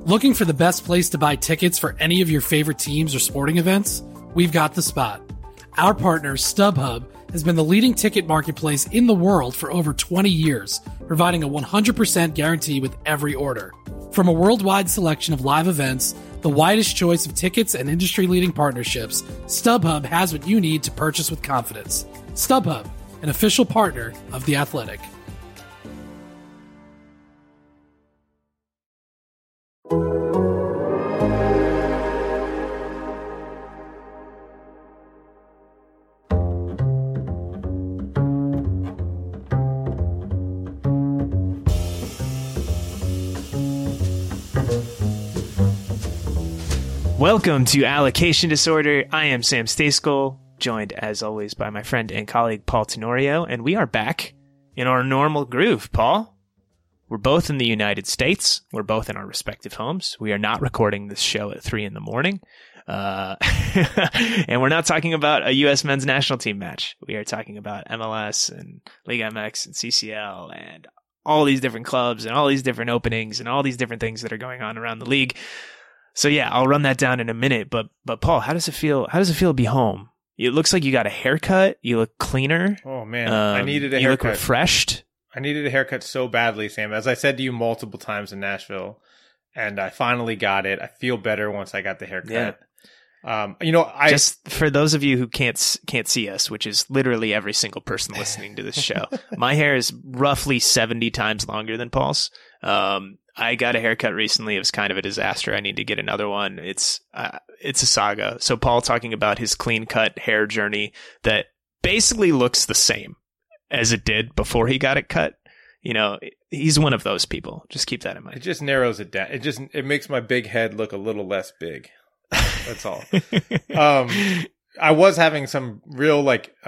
Looking for the best place to buy tickets for any of your favorite teams or sporting events? We've got the spot. Our partner, StubHub, has been the leading ticket marketplace in the world for over 20 years, providing a 100% guarantee with every order. From a worldwide selection of live events, the widest choice of tickets and industry-leading partnerships, StubHub has what you need to purchase with confidence. StubHub, an official partner of The Athletic. Welcome to Allocation Disorder. I am Sam Stejskal, joined as always by my friend and colleague Paul Tenorio, and we are back in our normal groove, Paul. We're both in the United States. We're both in our respective homes. We are not recording this show at 3 a.m. And we're not talking about a U.S. men's national team match. We are talking about MLS and Liga MX and CCL and all these different clubs and all these different openings and all these different things that are going on around the league. So yeah, I'll run that down in a minute. But Paul, how does it feel? How does it feel to be home? It looks like you got a haircut. You look cleaner. Oh man, I needed a haircut. You look refreshed. I needed a haircut so badly, Sam. As I said to you multiple times in Nashville, and I finally got it. I feel better once I got the haircut. Yeah. Just for those of you who can't see us, which is literally every single person listening to this show, my hair is roughly 70 times longer than Paul's. I got a haircut recently. It was kind of a disaster. I need to get another one. It's a saga. So Paul talking about his clean cut hair journey that basically looks the same as it did before he got it cut. You know, he's one of those people. Just keep that in mind. It just narrows it down. It makes my big head look a little less big. That's all. I was having some real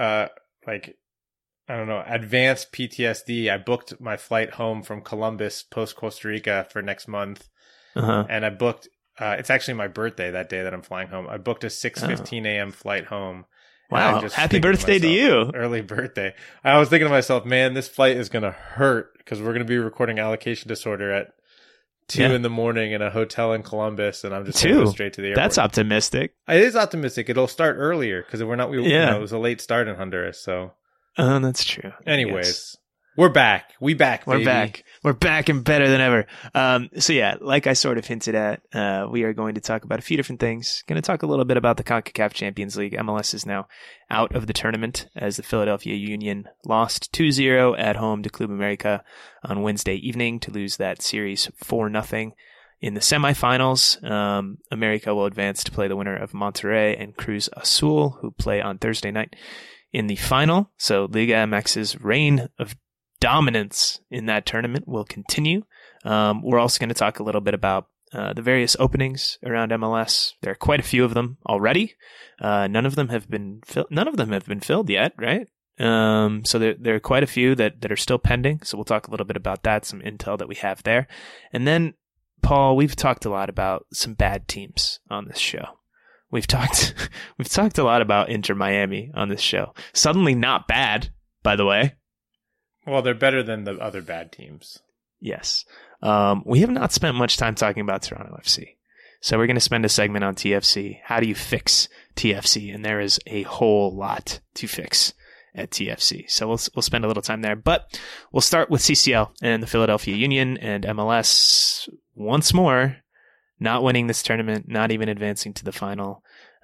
I don't know, advanced PTSD. I booked my flight home from Columbus post Costa Rica for next month. And I booked, it's actually my birthday that day that I'm flying home. I booked a 6:15 a.m. flight home. Wow. Happy birthday to you. Early birthday. I was thinking to myself, man, this flight is going to hurt because we're going to be recording Allocation Disorder at 2 in the morning in a hotel in Columbus. And I'm just going to go straight to the airport. That's optimistic. It is optimistic. It'll start earlier because it was a late start in Honduras. So. That's true. Anyways, we're back. We're back and better than ever. So yeah, like I sort of hinted at, we are going to talk about a few different things. Going to talk a little bit about the CONCACAF Champions League. MLS is now out of the tournament as the Philadelphia Union lost 2-0 at home to Club America on Wednesday evening to lose that series 4-0. In the semifinals, America will advance to play the winner of Monterrey and Cruz Azul, who play on Thursday night in the final. So Liga MX's reign of dominance in that tournament will continue. We're also going to talk a little bit about the various openings around MLS. There are quite a few of them already. None of them have been filled yet, right? So there are quite a few that are still pending. So we'll talk a little bit about that, some intel that we have there. And then, Paul, we've talked a lot about some bad teams on this show. We've talked a lot about Inter Miami on this show. Suddenly not bad, by the way. Well, they're better than the other bad teams. Yes. We have not spent much time talking about Toronto FC. So we're going to spend a segment on TFC. How do you fix TFC? And there is a whole lot to fix at TFC. So we'll spend a little time there. But we'll start with CCL and the Philadelphia Union and MLS once more. Not winning this tournament, not even advancing to the final.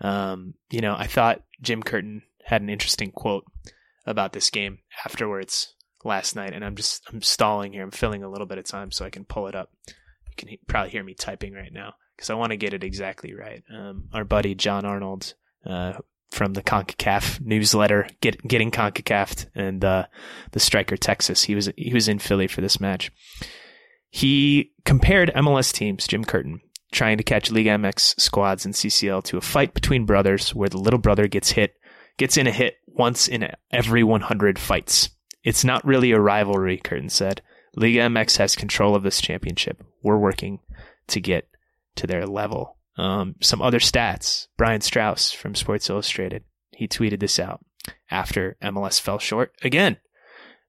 I thought Jim Curtin had an interesting quote about this game afterwards last night, and I'm stalling here. I'm filling a little bit of time so I can pull it up. You can probably hear me typing right now because I want to get it exactly right. Our buddy John Arnold from the CONCACAF newsletter, Getting CONCACAF, and the Striker Texas. He was in Philly for this match. He compared MLS teams, Jim Curtin, trying to catch Liga MX squads in CCL to a fight between brothers where the little brother gets in a hit once in every 100 fights. It's not really a rivalry, Curtin said. Liga MX has control of this championship. We're working to get to their level. Some other stats. Brian Strauss from Sports Illustrated, he tweeted this out after MLS fell short again.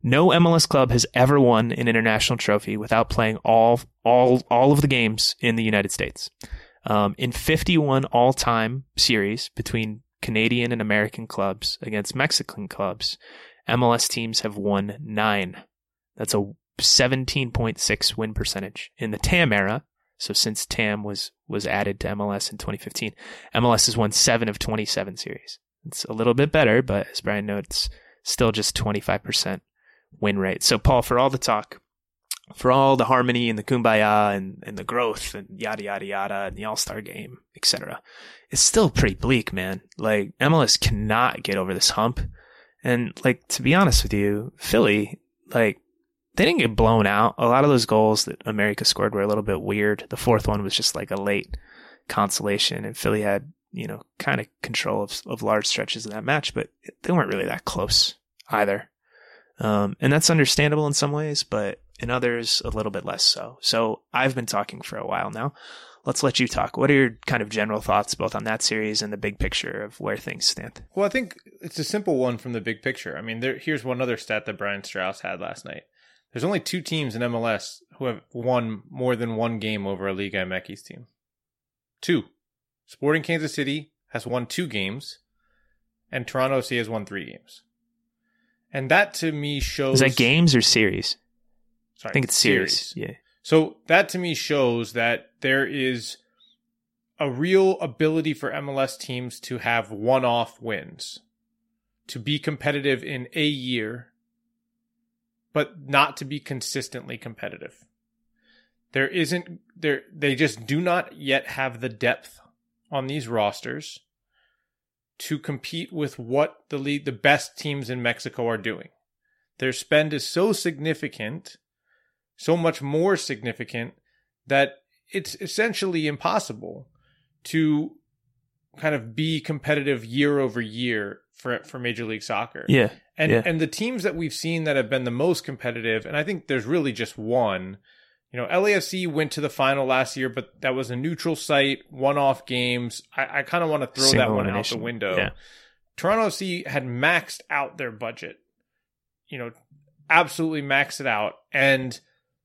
No MLS club has ever won an international trophy without playing all of the games in the United States. In 51 all-time series between Canadian and American clubs against Mexican clubs, MLS teams have won 9. That's a 17.6 win percentage. In the TAM era, so since TAM was added to MLS in 2015, MLS has won 7 of 27 series. It's a little bit better, but as Brian notes, still just 25% win rate. So Paul, for all the talk, for all the harmony and the kumbaya and the growth and yada, yada, yada, and the All-Star game, etc., it's still pretty bleak, man. Like, MLS cannot get over this hump. And, like, to be honest with you, Philly, like, they didn't get blown out. A lot of those goals that America scored were a little bit weird. The fourth one was just like a late consolation, and Philly had, kind of control of large stretches of that match, but they weren't really that close either. And that's understandable in some ways, but in others, a little bit less so. So I've been talking for a while now. Let's let you talk. What are your kind of general thoughts both on that series and the big picture of where things stand? Well, I think it's a simple one from the big picture. I mean, here's one other stat that Brian Strauss had last night. There's only 2 teams in MLS who have won more than one game over a Liga MX team. 2. Sporting Kansas City has won 2 games, and Toronto FC has won 3 games. And that to me shows... Is that games or series? Sorry, I think it's series. Yeah. So that to me shows that there is a real ability for MLS teams to have one-off wins, to be competitive in a year, but not to be consistently competitive. They just do not yet have the depth on these rosters to compete with what the best teams in Mexico are doing. Their spend is so significant, so much more significant, that it's essentially impossible to kind of be competitive year over year for Major League Soccer. Yeah. And the teams that we've seen that have been the most competitive, and I think there's really just one. LAFC went to the final last year, but that was a neutral site, one-off games. I kind of want to throw that one out the window. Yeah. Toronto FC had maxed out their budget. Absolutely maxed it out. And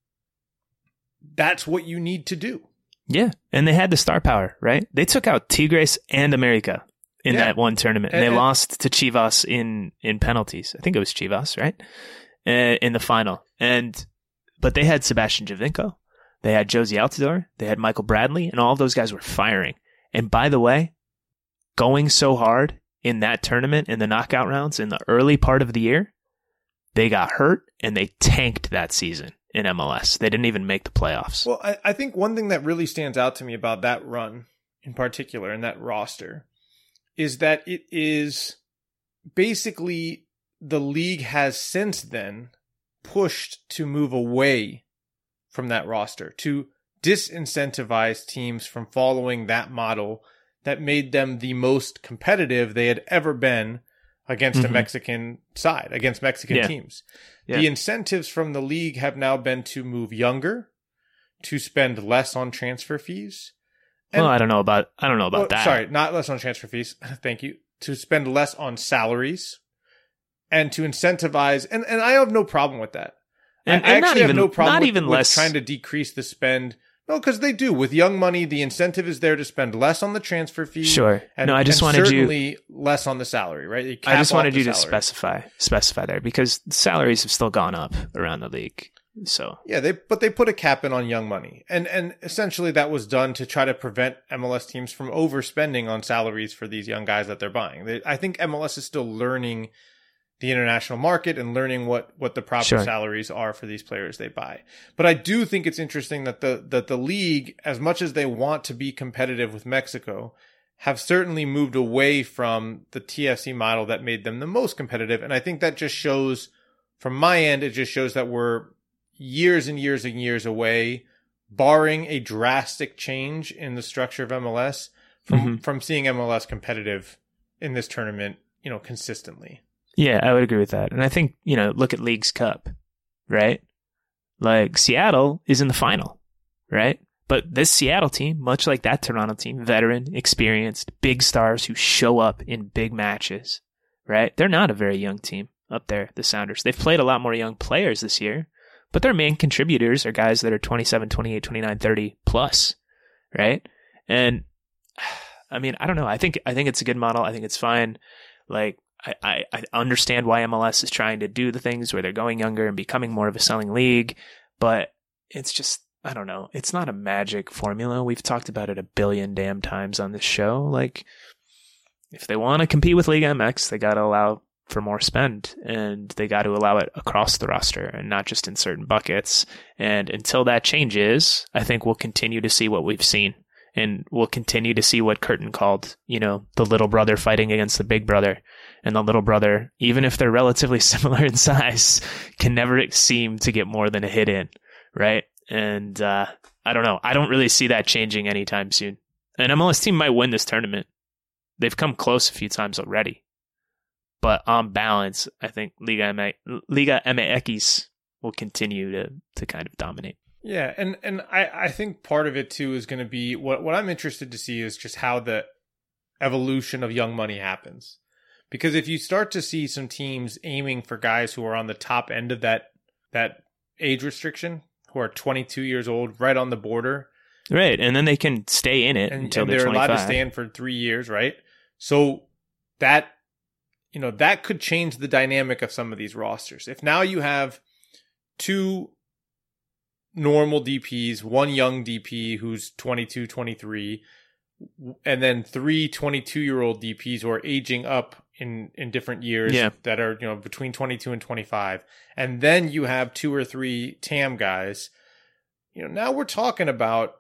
that's what you need to do. Yeah. And they had the star power, right? They took out Tigres and America in that one tournament. And they lost to Chivas in penalties. I think it was Chivas, right? In the final. But they had Sebastian Giovinco. They had Josie Altidore. They had Michael Bradley. And all of those guys were firing. And by the way, going so hard in that tournament, in the knockout rounds, in the early part of the year, they got hurt and they tanked that season in MLS. They didn't even make the playoffs. Well, I think one thing that really stands out to me about that run in particular, and that roster, is that it is basically the league has since then pushed to move away from that roster, to disincentivize teams from following that model that made them the most competitive they had ever been against a Mexican side, against Mexican teams. Yeah. The incentives from the league have now been to move younger, to spend less on transfer fees. And, I don't know about that. Sorry, not less on transfer fees. Thank you. To spend less on salaries and to incentivize. And I have no problem with that. And I actually have no problem with trying to decrease the spend. No, because they do. With young money, the incentive is there to spend less on the transfer fee. Sure. And, I just wanted certainly less on the salary, right? I just wanted you to specify there, because salaries have still gone up around the league. So yeah, they put a cap in on young money, and essentially that was done to try to prevent MLS teams from overspending on salaries for these young guys that they're buying. I think MLS is still learning the international market and learning what the proper salaries are for these players they buy. But I do think it's interesting that the league, as much as they want to be competitive with Mexico, have certainly moved away from the TFC model that made them the most competitive. And I think that just shows, from my end, it just shows that we're years and years and years away, barring a drastic change in the structure of MLS, from seeing MLS competitive in this tournament, consistently. Yeah, I would agree with that. And I think, look at Leagues Cup, right? Like, Seattle is in the final, right? But this Seattle team, much like that Toronto team, veteran, experienced, big stars who show up in big matches, right? They're not a very young team. up there, the Sounders. They've played a lot more young players this year, but their main contributors are guys that are 27, 28, 29, 30 plus, right? And I mean, I don't know. I think it's a good model. I think it's fine. Like, I understand why MLS is trying to do the things where they're going younger and becoming more of a selling league, but it's just, I don't know. It's not a magic formula. We've talked about it a billion damn times on this show. Like, if they want to compete with Liga MX, they got to allow for more spend, and they got to allow it across the roster and not just in certain buckets. And until that changes, I think we'll continue to see what we've seen, and we'll continue to see what Curtin called, the little brother fighting against the big brother. And the little brother, even if they're relatively similar in size, can never seem to get more than a hit in, right? And I don't know. I don't really see that changing anytime soon. An MLS team might win this tournament. They've come close a few times already. But on balance, I think Liga MX will continue to kind of dominate. Yeah, and I think part of it too is going to be what I'm interested to see is just how the evolution of young money happens. Because if you start to see some teams aiming for guys who are on the top end of that age restriction, who are 22 years old, right on the border, right, and then they can stay in it until they're 25. Allowed to stay in for 3 years, right? So that could change the dynamic of some of these rosters. If now you have 2 normal DPs, 1 young DP who's 22, 23, and then 3 22-year-old DPs who are aging up in different years that are, between 22 and 25. And then you have 2 or 3 TAM guys. Now we're talking about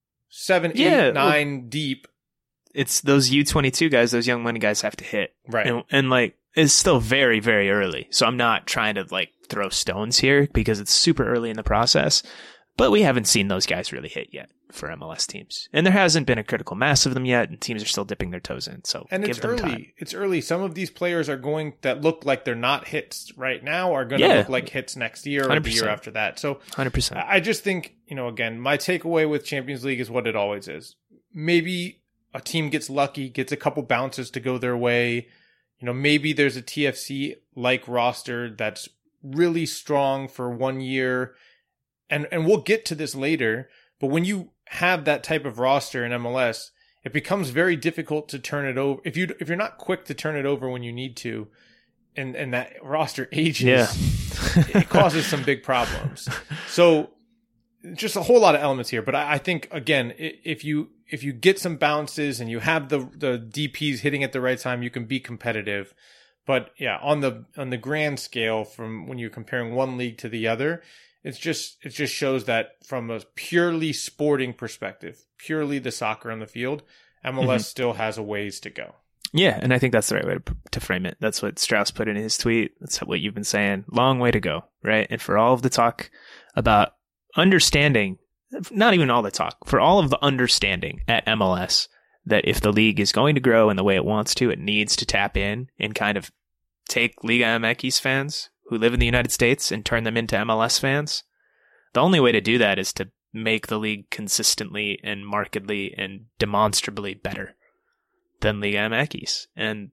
7, 8, 9 deep. It's those U22 guys, those young money guys have to hit. Right. And like, it's still very, very early. So I'm not trying to like throw stones here because it's super early in the process. But we haven't seen those guys really hit yet for MLS teams. And there hasn't been a critical mass of them yet, and teams are still dipping their toes in. So give them time. It's early. Some of these players that look like they're not hits right now are going to look like hits next year or 100%. The year after that. So 100%. I just think, again, my takeaway with Champions League is what it always is. Maybe a team gets lucky, gets a couple bounces to go their way. Maybe there's a TFC-like roster that's really strong for 1 year. And we'll get to this later, but when you have that type of roster in MLS, it becomes very difficult to turn it over. If you're not quick to turn it over when you need to, and that roster ages, it causes some big problems. So just a whole lot of elements here. But I think, again, if you get some bounces and you have the DPs hitting at the right time, you can be competitive. But yeah, on the grand scale, from when you're comparing one league to the other, it just shows that from a purely sporting perspective, purely the soccer on the field, MLS still has a ways to go. Yeah, and I think that's the right way to frame it. That's what Strauss put in his tweet. That's what you've been saying. Long way to go, right? And for all of the talk about understanding, not even all the talk, for all of the understanding at MLS that if the league is going to grow in the way it wants to, it needs to tap in and kind of take Liga MX fans who live in the United States and turn them into MLS fans. The only way to do that is to make the league consistently and markedly and demonstrably better than Liga MX. And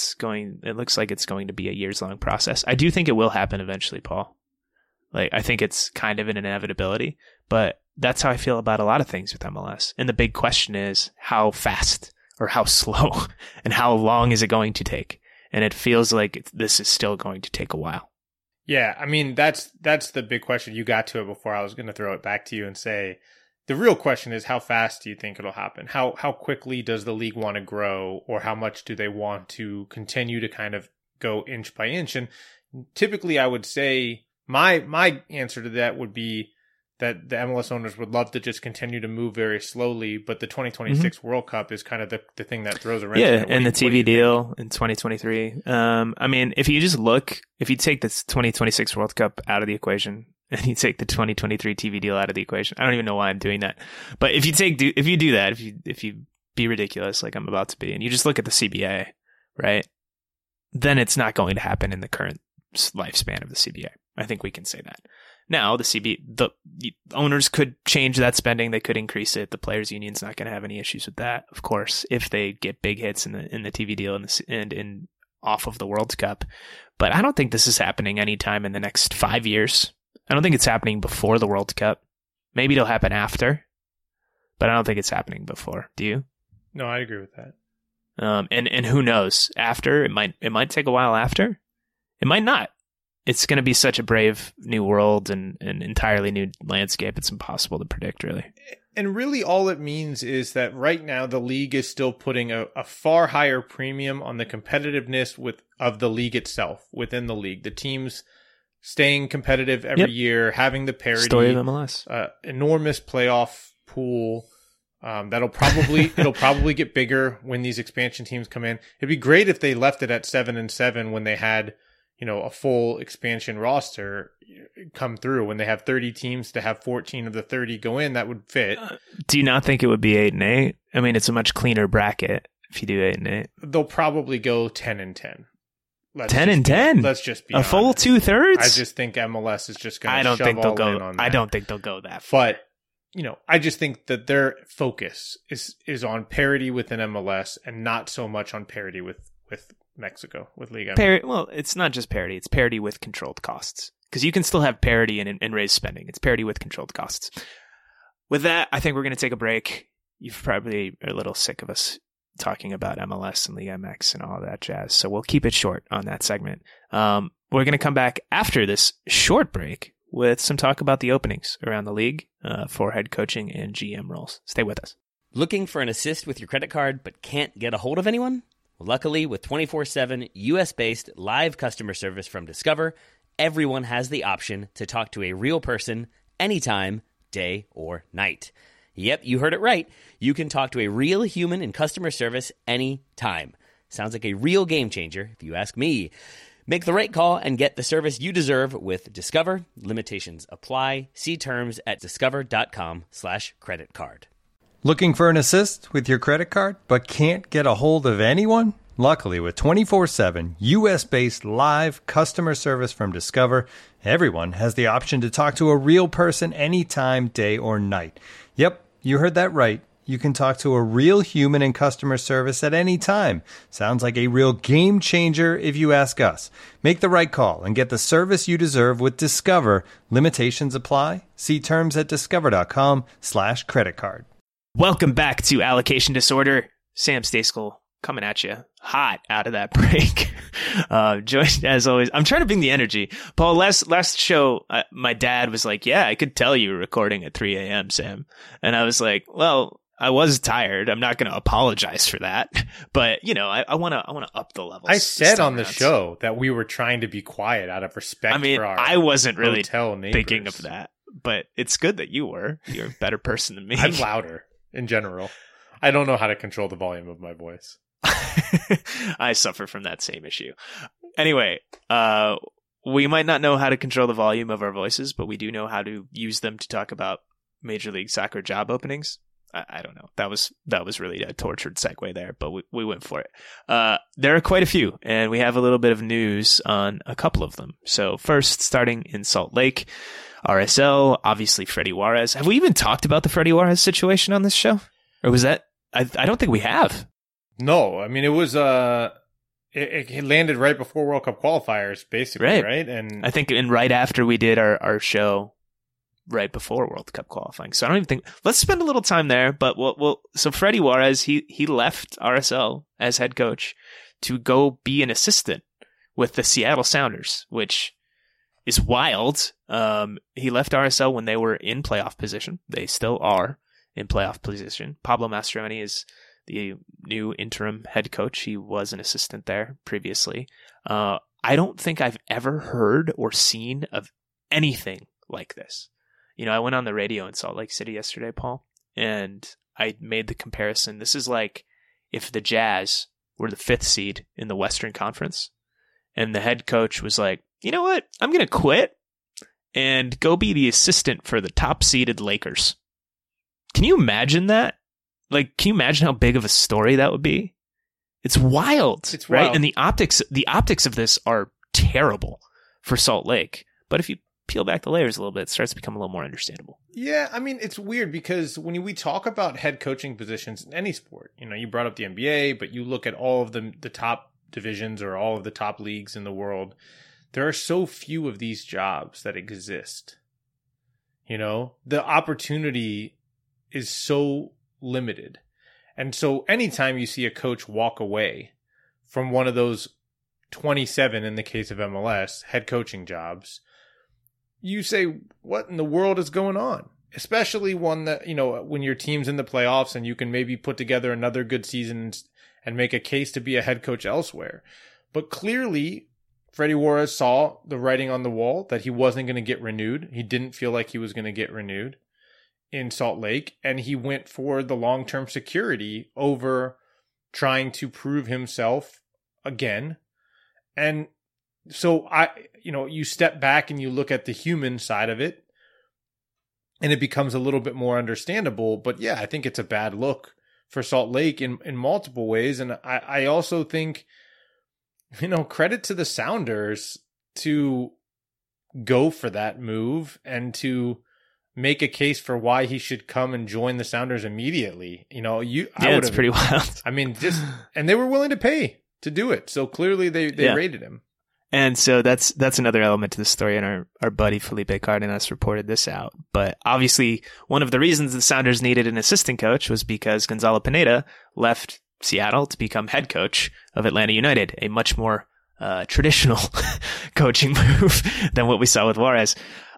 it looks like it's going to be a years-long process. I do think it will happen eventually, Paul. Like, I think it's kind of an inevitability, but that's how I feel about a lot of things with MLS. And the big question is how fast or how slow and how long is it going to take? And it feels like this is still going to take a while. Yeah, I mean, that's the big question. You got to it before I was going to throw it back to you and say, the real question is how fast do you think it'll happen? How quickly does the league want to grow, or how much do they want to continue to kind of go inch by inch? And typically I would say my answer to that would be that the MLS owners would love to just continue to move very slowly, but the 2026 World Cup is kind of the thing that throws a wrench in it. And the TV deal in 2023. I mean, if you take this 2026 World Cup out of the equation and you take the 2023 TV deal out of the equation, I don't even know why I'm doing that. But if you do that, if you be ridiculous like I'm about to be, and you just look at the CBA, right, then it's not going to happen in the current lifespan of the CBA. I think we can say that. Now, the owners could change that spending. They could increase it. The players' union's not going to have any issues with that, of course, if they get big hits in the TV deal and in off of the World Cup. But I don't think this is happening anytime in the next 5 years. I don't think it's happening before the World Cup. Maybe it'll happen after, but I don't think it's happening before. Do you? No, I agree with that. And who knows? After it might take a while. After it might not. It's going to be such a brave new world and an entirely new landscape. It's impossible to predict, really. And really all it means is that right now the league is still putting a far higher premium on the competitiveness of the league itself, within the league. The teams staying competitive every year, having the parity. Story of MLS. Enormous playoff pool. It'll probably get bigger when these expansion teams come in. It'd be great if they left it at 7-7 when they had, a full expansion roster come through. When they have 30 teams, to have 14 of the 30 go in, that would fit. Do you not think it would be 8-8? I mean, it's a much cleaner bracket if you do 8-8. They'll probably go 10-10. 10-10. Let's just be a honest. full 2/3. I just think MLS is just going to shove all in on that. I don't think they'll go that far. But I just think that their focus is on parity within MLS and not so much on parity with Mexico, with Liga. Well, it's not just parity. It's parity with controlled costs. Because you can still have parity and raise spending. It's parity with controlled costs. With that, I think we're going to take a break. You probably are a little sick of us talking about MLS and Liga MX and all that jazz. So we'll keep it short on that segment. We're going to come back after this short break with some talk about the openings around the league for head coaching and GM roles. Stay with us. Looking for an assist with your credit card but can't get a hold of anyone? Luckily, with 24/7 U.S.-based live customer service from Discover, everyone has the option to talk to a real person anytime, day or night. Yep, you heard it right. You can talk to a real human in customer service anytime. Sounds like a real game changer, if you ask me. Make the right call and get the service you deserve with Discover. Limitations apply. See terms at discover.com/creditcard. Looking for an assist with your credit card but can't get a hold of anyone? Luckily, with 24/7 U.S.-based live customer service from Discover, everyone has the option to talk to a real person anytime, day or night. Yep, you heard that right. You can talk to a real human in customer service at any time. Sounds like a real game changer if you ask us. Make the right call and get the service you deserve with Discover. Limitations apply. See terms at discover.com/creditcard. Welcome back to Allocation Disorder. Sam Stejskal coming at you hot out of that break. Joined as always. I'm trying to bring the energy. Paul, last show, my dad was like, yeah, I could tell you were recording at 3 a.m., Sam. And I was like, well, I was tired. I'm not going to apologize for that. But, I want to up the levels. I said on the show that we were trying to be quiet out of respect for our I wasn't really neighbors. Thinking of that. But it's good that you were. You're a better person than me. I'm louder in general. I don't know how to control the volume of my voice. I suffer from that same issue. Anyway, we might not know how to control the volume of our voices, but we do know how to use them to talk about Major League Soccer job openings. I don't know. That was really a tortured segue there, but we went for it. There are quite a few, and we have a little bit of news on a couple of them. So first, starting in Salt Lake, RSL, obviously Freddie Juarez. Have we even talked about the Freddie Juarez situation on this show? Or was that... I don't think we have. No, I mean, it was... It landed right before World Cup qualifiers, basically, right? And I think right after we did our show right before World Cup qualifying. So I don't even think... Let's spend a little time there, but so Freddie Juarez, he left RSL as head coach to go be an assistant with the Seattle Sounders, which is wild. He left RSL when they were in playoff position. They still are in playoff position. Pablo Mastroeni is the new interim head coach. He was an assistant there previously. I don't think I've ever heard or seen of anything like this. I went on the radio in Salt Lake City yesterday, Paul, and I made the comparison. This is like if the Jazz were the 5th seed in the Western Conference, and the head coach was like, you know what? I'm going to quit and go be the assistant for the top-seeded Lakers. Can you imagine that? Like, can you imagine how big of a story that would be? It's wild, right? Wild. And the optics of this are terrible for Salt Lake. But if you peel back the layers a little bit, it starts to become a little more understandable. Yeah, I mean, it's weird because when we talk about head coaching positions in any sport, you brought up the NBA, but you look at all of the top divisions or all of the top leagues in the world, there are so few of these jobs that exist. You know, the opportunity is so limited. And so anytime you see a coach walk away from one of those 27, in the case of MLS, head coaching jobs, you say, what in the world is going on? Especially one that, you know, when your team's in the playoffs and you can maybe put together another good season and make a case to be a head coach elsewhere. But clearly, Freddie Juarez saw the writing on the wall that he wasn't going to get renewed. He didn't feel like he was going to get renewed in Salt Lake, and he went for the long-term security over trying to prove himself again. And so you step back and you look at the human side of it, and it becomes a little bit more understandable. But yeah, I think it's a bad look for Salt Lake in multiple ways. And I also think, you know, credit to the Sounders to go for that move and to make a case for why he should come and join the Sounders immediately. You know, it's pretty wild. I mean, and they were willing to pay to do it. So clearly they rated him. And so that's another element to the story, and our buddy Felipe Cardenas reported this out. But obviously, one of the reasons the Sounders needed an assistant coach was because Gonzalo Pineda left Seattle to become head coach of Atlanta United, a much more traditional coaching move than what we saw with Juarez.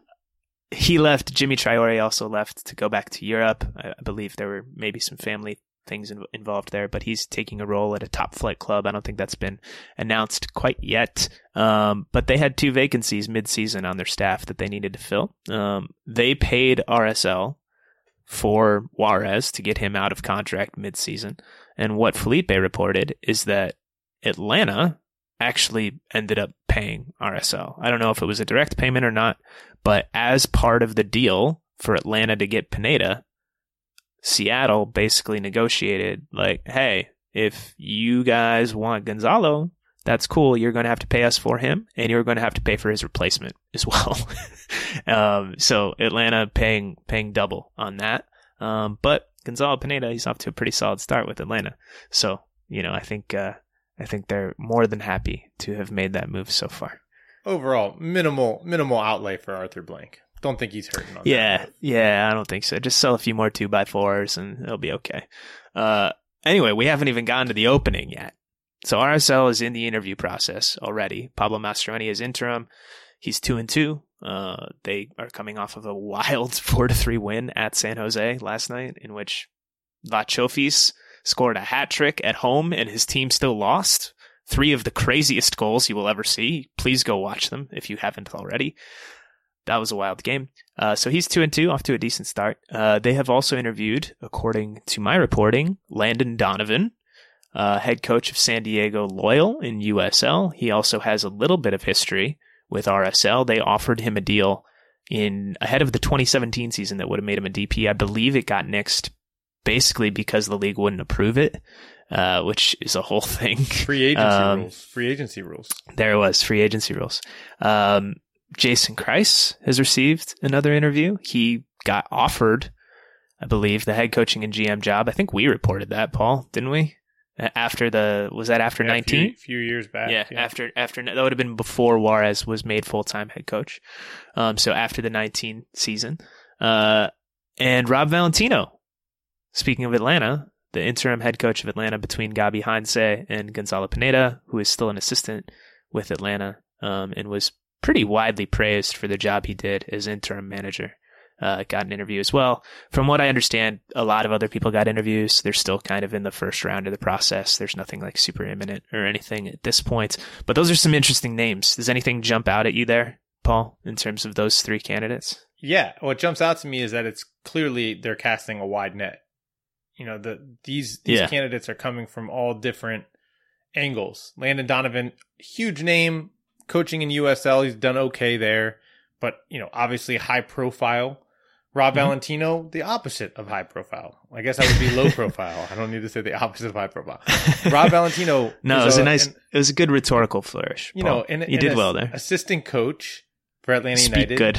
He left. Jimmy Traore also left to go back to Europe. I believe there were maybe some family things involved there, but he's taking a role at a top flight club. I don't think that's been announced quite yet. But they had 2 vacancies mid-season on their staff that they needed to fill. They paid RSL for Juarez to get him out of contract mid-season. And what Felipe reported is that Atlanta actually ended up paying RSL. I don't know if it was a direct payment or not, but as part of the deal for Atlanta to get Pineda, Seattle basically negotiated like, hey, if you guys want Gonzalo, that's cool. You're going to have to pay us for him, and you're going to have to pay for his replacement as well. So Atlanta paying double on that. But Gonzalo Pineda, he's off to a pretty solid start with Atlanta. So, you know, I think they're more than happy to have made that move so far. Overall, minimal outlay for Arthur Blank. Don't think he's hurting on that. Yeah, I don't think so. Just sell a few more 2x4s and it'll be okay. Anyway, we haven't even gotten to the opening yet. So RSL is in the interview process already. Pablo Mastroeni is interim. He's 2-2. They are coming off of a wild 4-3 win at San Jose last night, in which Vachofis scored a hat trick at home and his team still lost. 3 of the craziest goals you will ever see. Please go watch them if you haven't already. That was a wild game. So he's 2-2, off to a decent start. They have also interviewed, according to my reporting, Landon Donovan, head coach of San Diego Loyal in USL. He also has a little bit of history with RSL. They offered him a deal ahead of the 2017 season that would have made him a DP. I believe it got nixed basically because the league wouldn't approve it, which is a whole thing. Free agency rules. There it was, free agency rules. Jason Kreis has received another interview. He got offered, I believe, the head coaching and GM job. I think we reported that, Paul, didn't we? After 19? A few years back. Yeah, after that would have been before Juarez was made full-time head coach. So after the 19 season. And Rob Valentino, speaking of Atlanta, the interim head coach of Atlanta between Gabi Heinze and Gonzalo Pineda, who is still an assistant with Atlanta, and was pretty widely praised for the job he did as interim manager. Got an interview as well. From what I understand, a lot of other people got interviews. They're still kind of in the first round of the process. There's nothing like super imminent or anything at this point. But those are some interesting names. Does anything jump out at you there, Paul, in terms of those 3 candidates? Yeah. What jumps out to me is that it's clearly they're casting a wide net. You know, these candidates are coming from all different angles. Landon Donovan, huge name, coaching in USL. He's done okay there, but, you know, obviously high profile. Rob Valentino, the opposite of high profile. I guess I would be low profile. I don't need to say the opposite of high profile. Rob Valentino. No, it was a good rhetorical flourish. You know, you did well there. Assistant coach for Atlanta United. Good.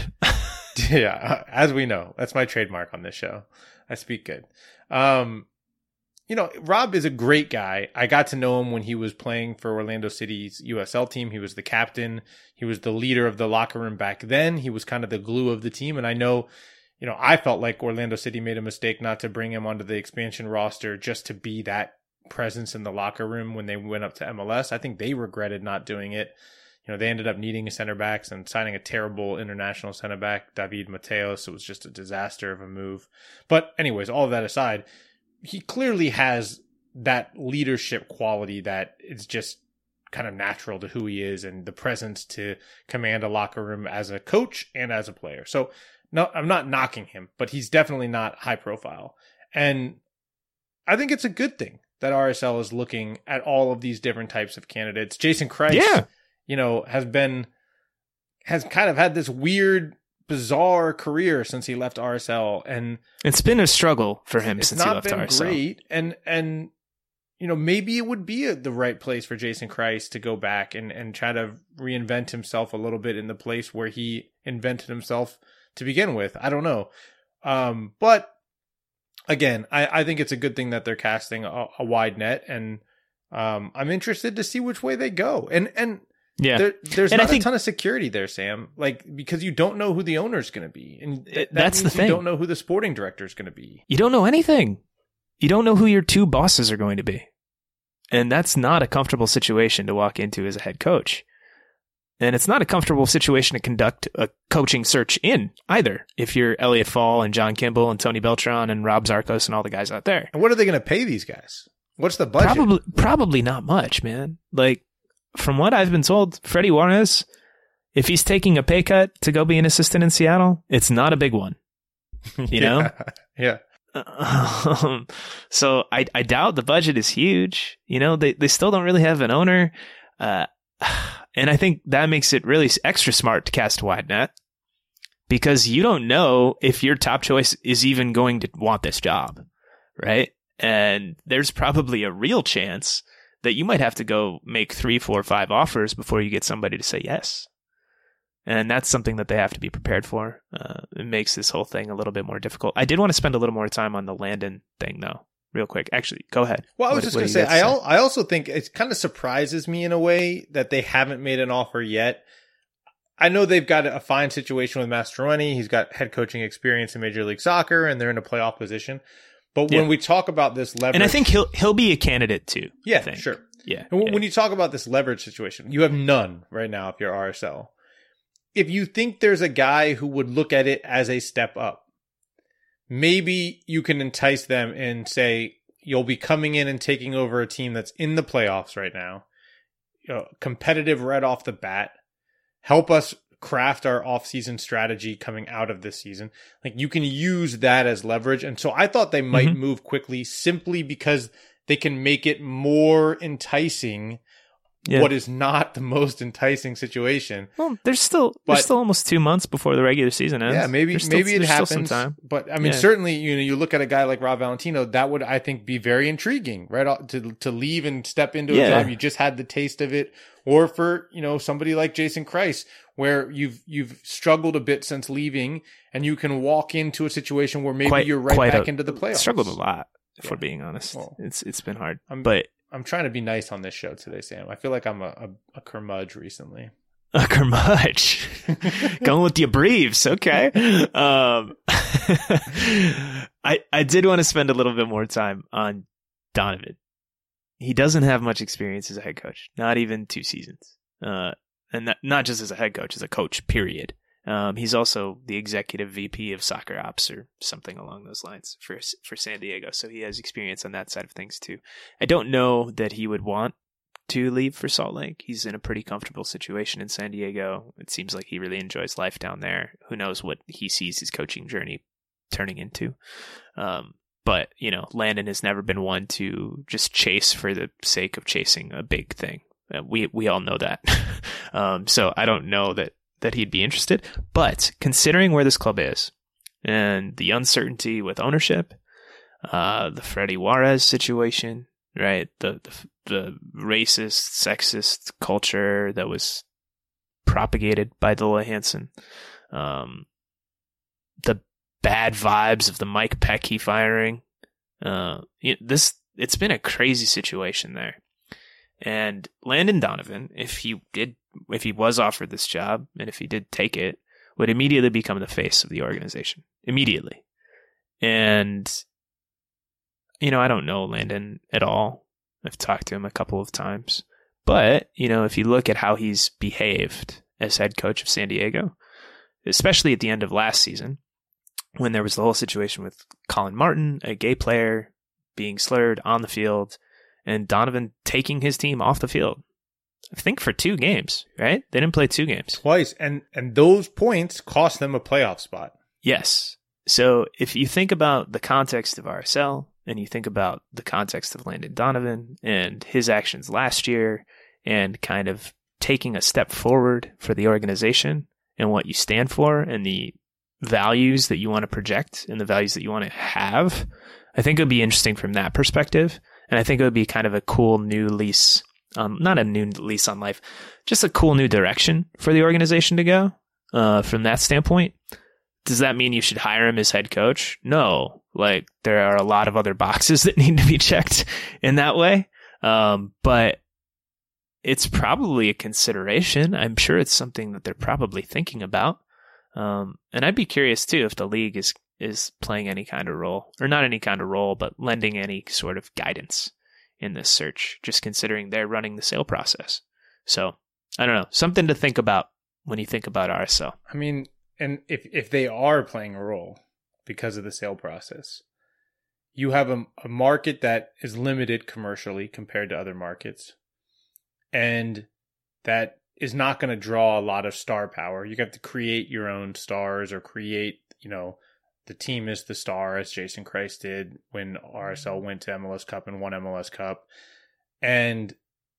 Yeah, as we know, that's my trademark on this show. I speak good. Rob is a great guy. I got to know him when he was playing for Orlando City's USL team. He was the captain. He was the leader of the locker room back then. He was kind of the glue of the team. And I know, I felt like Orlando City made a mistake not to bring him onto the expansion roster just to be that presence in the locker room when they went up to MLS. I think they regretted not doing it. They ended up needing center backs and signing a terrible international center back, David Mateos. It was just a disaster of a move. But anyways, all of that aside, he clearly has that leadership quality that is just kind of natural to who he is, and the presence to command a locker room as a coach and as a player. So no, I'm not knocking him, but he's definitely not high profile. And I think it's a good thing that RSL is looking at all of these different types of candidates. Jason Kreis, has kind of had this weird, bizarre career since he left RSL, and it's been a struggle for him since he left RSL. It's not been great, and maybe it would be the right place for Jason Kreis to go back and try to reinvent himself a little bit in the place where he invented himself to begin with. I don't know, but again, I think it's a good thing that they're casting a wide net, and I'm interested to see which way they go, and. Yeah, there's not a ton of security there, Sam. Because you don't know who the owner is going to be, and that's the thing. You don't know who the sporting director is going to be. You don't know anything. You don't know who your two bosses are going to be, and that's not a comfortable situation to walk into as a head coach. And it's not a comfortable situation to conduct a coaching search in either. If you're Elliot Fall and John Kimball and Tony Beltran and Rob Zarkos and all the guys out there, and what are they going to pay these guys? What's the budget? Probably not much, man. From what I've been told, Freddie Juarez, if he's taking a pay cut to go be an assistant in Seattle, it's not a big one. You know? Yeah. So I doubt the budget is huge. They still don't really have an owner. And I think that makes it really extra smart to cast a wide net, because you don't know if your top choice is even going to want this job, right? And there's probably a real chance that you might have to go make 3, 4, 5 offers before you get somebody to say yes. And that's something that they have to be prepared for. It makes this whole thing a little bit more difficult. I did want to spend a little more time on the Landon thing, though, real quick. Actually, go ahead. Well, I was just going to say, I also think it kind of surprises me in a way that they haven't made an offer yet. I know they've got a fine situation with Mastroeni. He's got head coaching experience in Major League Soccer, and they're in a playoff position. But when we talk about this leverage, and I think he'll be a candidate too. Yeah, sure. Yeah. And when you talk about this leverage situation, you have none right now if you're RSL. If you think there's a guy who would look at it as a step up, maybe you can entice them and say, you'll be coming in and taking over a team that's in the playoffs right now, competitive right off the bat, help us craft our off-season strategy coming out of this season. You can use that as leverage. And so I thought they might move quickly simply because they can make it more enticing. What is not the most enticing situation. Well, there's still almost 2 months before the regular season ends. Yeah, maybe it happens. Some time. But I mean, certainly, you look at a guy like Rob Valentino, that would, I think, be very intriguing, right? To leave and step into a job, you just had the taste of it. Or for, somebody like Jason Kreis, where you've struggled a bit since leaving, and you can walk into a situation where maybe you're right back into the playoffs. Struggled a lot, if we're being honest. Well, it's been hard. I'm trying to be nice on this show today, Sam. I feel like I'm a curmudge recently. A curmudge? Going with the Braves, okay. I did want to spend a little bit more time on Donovan. He doesn't have much experience as a head coach, not even 2 seasons. And not just as a head coach, as a coach, period. He's also the executive VP of soccer ops or something along those lines for San Diego. So he has experience on that side of things too. I don't know that he would want to leave for Salt Lake. He's in a pretty comfortable situation in San Diego. It seems like he really enjoys life down there. Who knows what he sees his coaching journey turning into. But, Landon has never been one to just chase for the sake of chasing a big thing. We all know that. So I don't know that he'd be interested. But considering where this club is and the uncertainty with ownership, the Freddie Juarez situation, right? The racist, sexist culture that was propagated by Lola Hansen, the bad vibes of the Mike Pecky firing. This it's been a crazy situation there. And Landon Donovan, if he was offered this job and if he did take it, would immediately become the face of the organization. Immediately. And, I don't know Landon at all. I've talked to him a couple of times. But, if you look at how he's behaved as head coach of San Diego, especially at the end of last season, when there was the whole situation with Colin Martin, a gay player, being slurred on the field, and Donovan taking his team off the field. I think for 2 games, right? They didn't play 2 games. Twice, and those points cost them a playoff spot. Yes. So if you think about the context of RSL, and you think about the context of Landon Donovan and his actions last year, and kind of taking a step forward for the organization and what you stand for and the values that you want to project and the values that you want to have, I think it would be interesting from that perspective. And I think it would be kind of a cool new lease, not a new lease on life, just a cool new direction for the organization to go from that standpoint. Does that mean you should hire him as head coach? No. Like, there are a lot of other boxes that need to be checked in that way. But it's probably a consideration. I'm sure it's something that they're probably thinking about. And I'd be curious, too, if the league is playing any kind of role, or not any kind of role, but lending any sort of guidance in this search, just considering they're running the sale process. So, I don't know. Something to think about when you think about RSL. I mean, and if they are playing a role because of the sale process, you have a market that is limited commercially compared to other markets, and that is not going to draw a lot of star power. You have to create your own stars, or create, the team is the star, as Jason Kreis did when RSL went to MLS Cup and won MLS Cup. And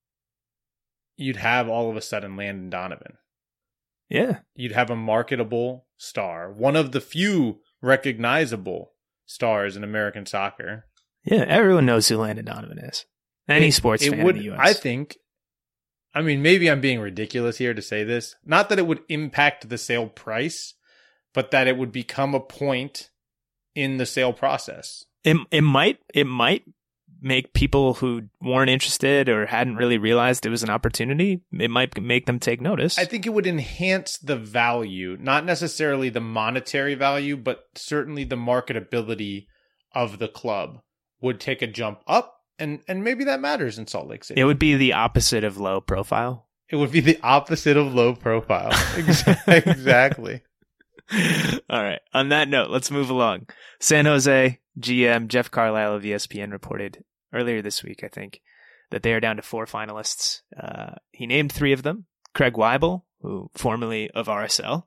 you'd have all of a sudden Landon Donovan. Yeah. You'd have a marketable star, one of the few recognizable stars in American soccer. Yeah, everyone knows who Landon Donovan is. Any sports fan in the U.S. I think, maybe I'm being ridiculous here to say this. Not that it would impact the sale price, but that it would become a point in the sale process. It might make people who weren't interested or hadn't really realized it was an opportunity, it might make them take notice. I think it would enhance the value, not necessarily the monetary value, but certainly the marketability of the club would take a jump up, and maybe that matters in Salt Lake City. It would be the opposite of low profile. It would be the opposite of low profile. Exactly. All right. On that note, let's move along. San Jose GM Jeff Carlisle of ESPN reported earlier this week, I think, that they are down to 4 finalists. He named 3 of them. Craig Weibel, who formerly of RSL.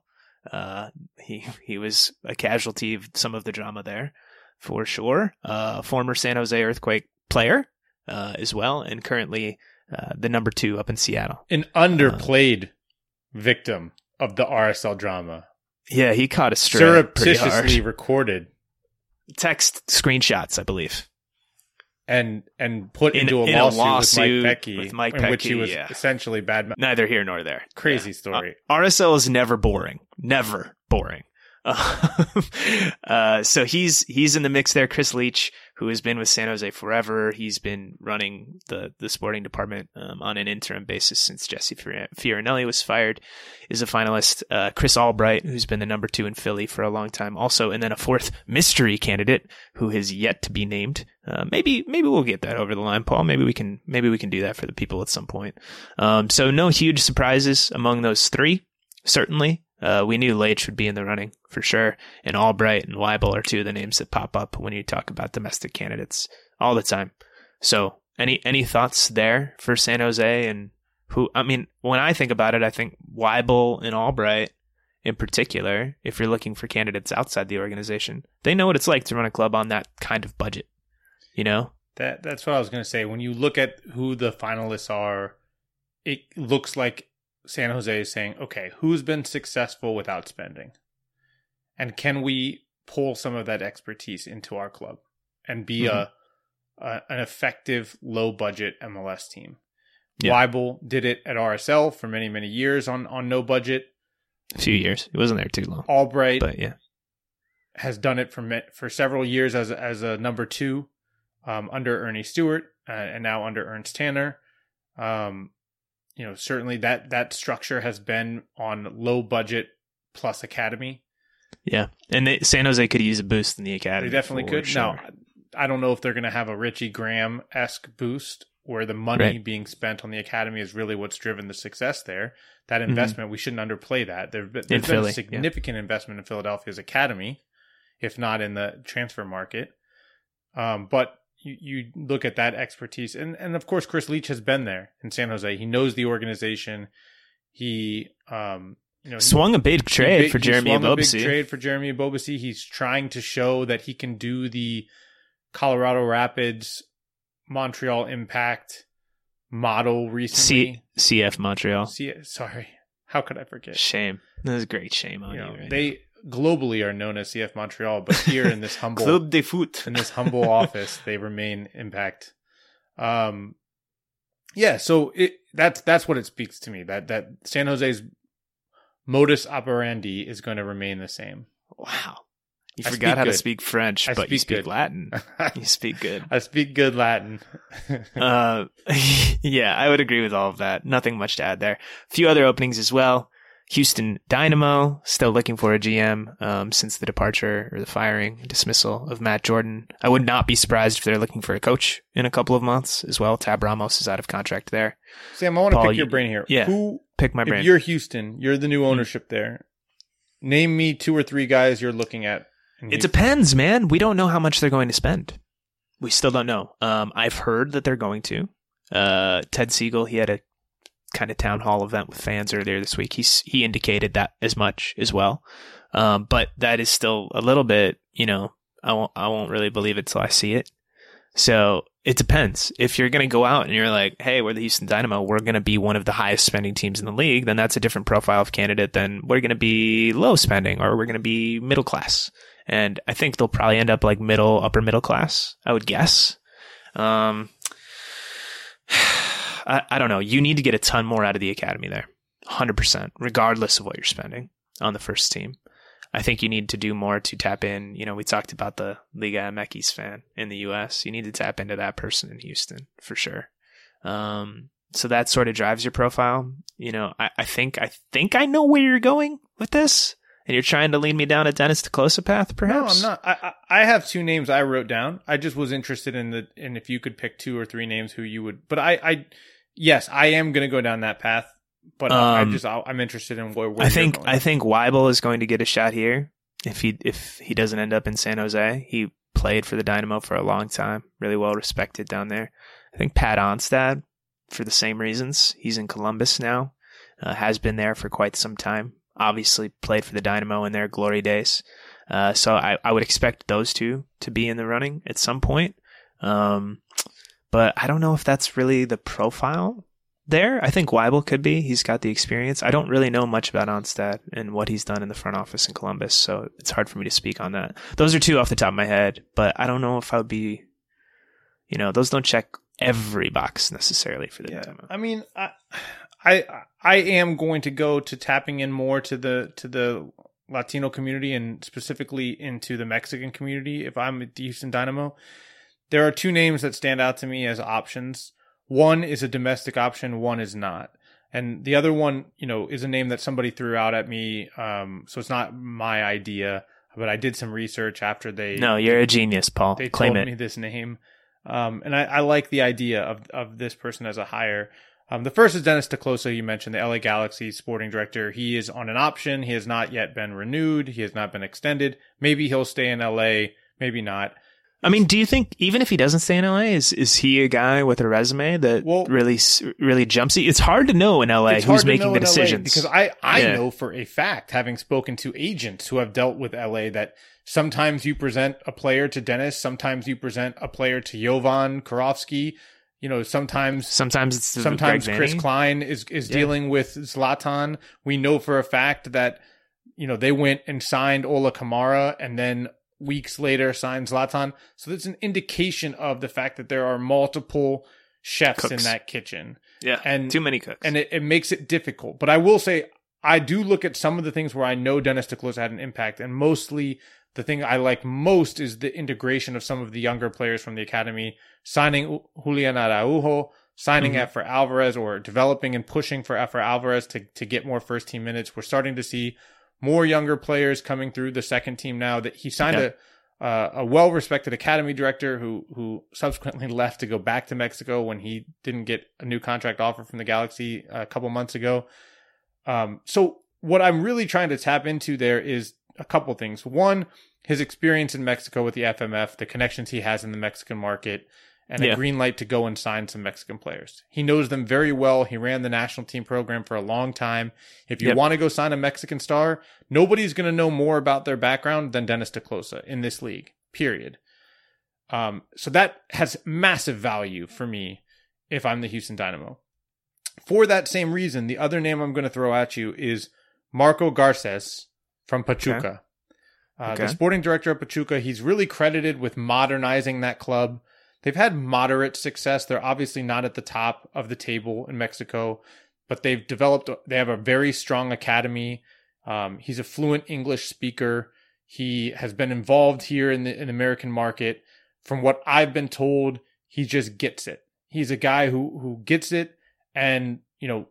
He was a casualty of some of the drama there, for sure. Former San Jose Earthquake player as well, and currently the number 2 up in Seattle. An underplayed victim of the RSL drama. Yeah, he caught a strike pretty hard. Surreptitiously recorded. Text screenshots, I believe. And put into a lawsuit with Mike Pecky, in which he was essentially bad. Neither here nor there. Crazy story. RSL is never boring. Never boring. So he's in the mix there. Chris Leach, who has been with San Jose forever. He's been running the sporting department on an interim basis since Jesse Fiorinelli was fired, is a finalist. Chris Albright, who's been the number 2 in Philly for a long time also, and then a 4th mystery candidate who has yet to be named. Maybe we'll get that over the line, Paul. Maybe we can do that for the people at some point. So no huge surprises among those 3, certainly. We knew Leitch would be in the running for sure, and Albright and Weibel are 2 of the names that pop up when you talk about domestic candidates all the time. So, any thoughts there for San Jose? And when I think about it, I think Weibel and Albright in particular, if you're looking for candidates outside the organization, they know what it's like to run a club on that kind of budget. That's what I was going to say. When you look at who the finalists are, it looks like San Jose is saying, okay, who's been successful without spending? And can we pull some of that expertise into our club and be an effective low-budget MLS team? Yeah. Weibel did it at RSL for many, many years on no budget. A few years. He wasn't there too long. Albright has done it for several years as a number 2 under Ernie Stewart and now under Ernst Tanner. Certainly that structure has been on low budget plus academy. Yeah, and San Jose could use a boost in the academy. They definitely could. Sure. Now, I don't know if they're going to have a Richie Graham-esque boost where the money being spent on the academy is really what's driven the success there. That investment, we shouldn't underplay that. There's been a significant investment in Philadelphia's academy, if not in the transfer market. But you look at that expertise, and of course, Chris Leach has been there in San Jose. He knows the organization. He swung a big trade for Jeremy Ebobisse. Big trade for Jeremy Ebobisse. He's trying to show that he can do the Colorado Rapids, Montreal Impact model recently. CF Montreal. Sorry, how could I forget? Shame. That is a great shame on you. Right They globally are known as CF Montreal, but here in this humble Club de Foot, in this humble office, they remain Impact. So that's what it speaks to me, that San Jose's modus operandi is going to remain the same. Wow. You forgot how to speak French, but you speak Latin. You speak good. I speak good Latin. Yeah, I would agree with all of that. Nothing much to add there. A few other openings as well. Houston Dynamo, still looking for a GM since the departure or the firing, dismissal of Matt Jordan. I would not be surprised if they're looking for a coach in a couple of months as well. Tab Ramos is out of contract there. Sam, I want to pick your brain here. Yeah, pick my brain. If you're Houston, you're the new ownership there. Name me 2 or 3 guys you're looking at. It depends, man. We don't know how much they're going to spend. We still don't know. I've heard that they're going to. Ted Siegel, he had a kind of town hall event with fans earlier this week. He indicated that as much as well. But that is still a little bit, I won't really believe it till I see it. So it depends. If you're going to go out and you're like, hey, we're the Houston Dynamo, we're going to be one of the highest spending teams in the league, then that's a different profile of candidate than we're going to be low spending or we're going to be middle class. And I think they'll probably end up like upper middle class, I would guess. I don't know. You need to get a ton more out of the academy there. 100%, regardless of what you're spending on the first team. I think you need to do more to tap in. We talked about the Liga MX fan in the US. You need to tap into that person in Houston for sure. So that sort of drives your profile. I think I know where you're going with this. And you're trying to lead me down a Dennis DeClosa path, perhaps? No, I'm not. I have 2 names I wrote down. I just was interested in if you could pick 2 or 3 names who you would. But yes, I am going to go down that path. But I'm interested in where I think you're going. I think Weibel is going to get a shot here if he doesn't end up in San Jose. He played for the Dynamo for a long time, really well respected down there. I think Pat Onstad, for the same reasons, he's in Columbus now, has been there for quite some time. Obviously played for the Dynamo in their glory days. So I would expect those 2 to be in the running at some point. But I don't know if that's really the profile there. I think Weibel could be. He's got the experience. I don't really know much about Onstad and what he's done in the front office in Columbus, so it's hard for me to speak on that. Those are 2 off the top of my head, but I don't know if I would be, those don't check every box necessarily for the Dynamo. I mean, I am going to go to tapping in more to the Latino community and specifically into the Mexican community if I'm at the Houston Dynamo. There are 2 names that stand out to me as options. One is a domestic option, one is not. And the other one, is a name that somebody threw out at me. So it's not my idea, but I did some research after they... No, you're a genius, Paul. They Claim told it. me this name. And I like the idea of this person as a hire. The first is Dennis DeClosa, you mentioned, the LA Galaxy sporting director. He is on an option. He has not yet been renewed. He has not been extended. Maybe he'll stay in LA, maybe not. I mean, do you think, even if he doesn't stay in LA, is he a guy with a resume that really jumps? It's hard to know in LA who's making the decisions. Because I know for a fact, having spoken to agents who have dealt with LA, that sometimes you present a player to Dennis, sometimes you present a player to Jovan Karofsky. Sometimes Chris Klein is dealing with Zlatan. We know for a fact that, they went and signed Ola Kamara and then weeks later signed Zlatan. So that's an indication of the fact that there are multiple chefs in that kitchen. Yeah. And too many cooks. And it makes it difficult. But I will say, I do look at some of the things where I know Dennis DeClosa had an impact, and mostly the thing I like most is the integration of some of the younger players from the academy, signing Julian Araujo, signing Efra Alvarez, or developing and pushing for Efra Alvarez to get more first team minutes. We're starting to see more younger players coming through the second team now. That he signed a well-respected academy director who subsequently left to go back to Mexico when he didn't get a new contract offer from the Galaxy a couple months ago. So what I'm really trying to tap into there is a couple things. One, his experience in Mexico with the FMF, the connections he has in the Mexican market, and a green light to go and sign some Mexican players. He knows them very well. He ran the national team program for a long time. If you want to go sign a Mexican star, nobody's going to know more about their background than Dennis te Kloese in this league, period. So that has massive value for me if I'm the Houston Dynamo. For that same reason, the other name I'm going to throw at you is Marco Garces from Pachuca. The sporting director of Pachuca. He's really credited with modernizing that club. They've had moderate success. They're obviously not at the top of the table in Mexico, but they have a very strong academy. He's a fluent English speaker. He has been involved here in the American market. From what I've been told, he just gets it. He's a guy who gets it, and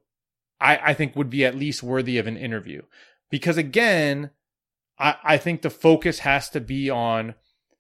I think would be at least worthy of an interview. Because again, I think the focus has to be on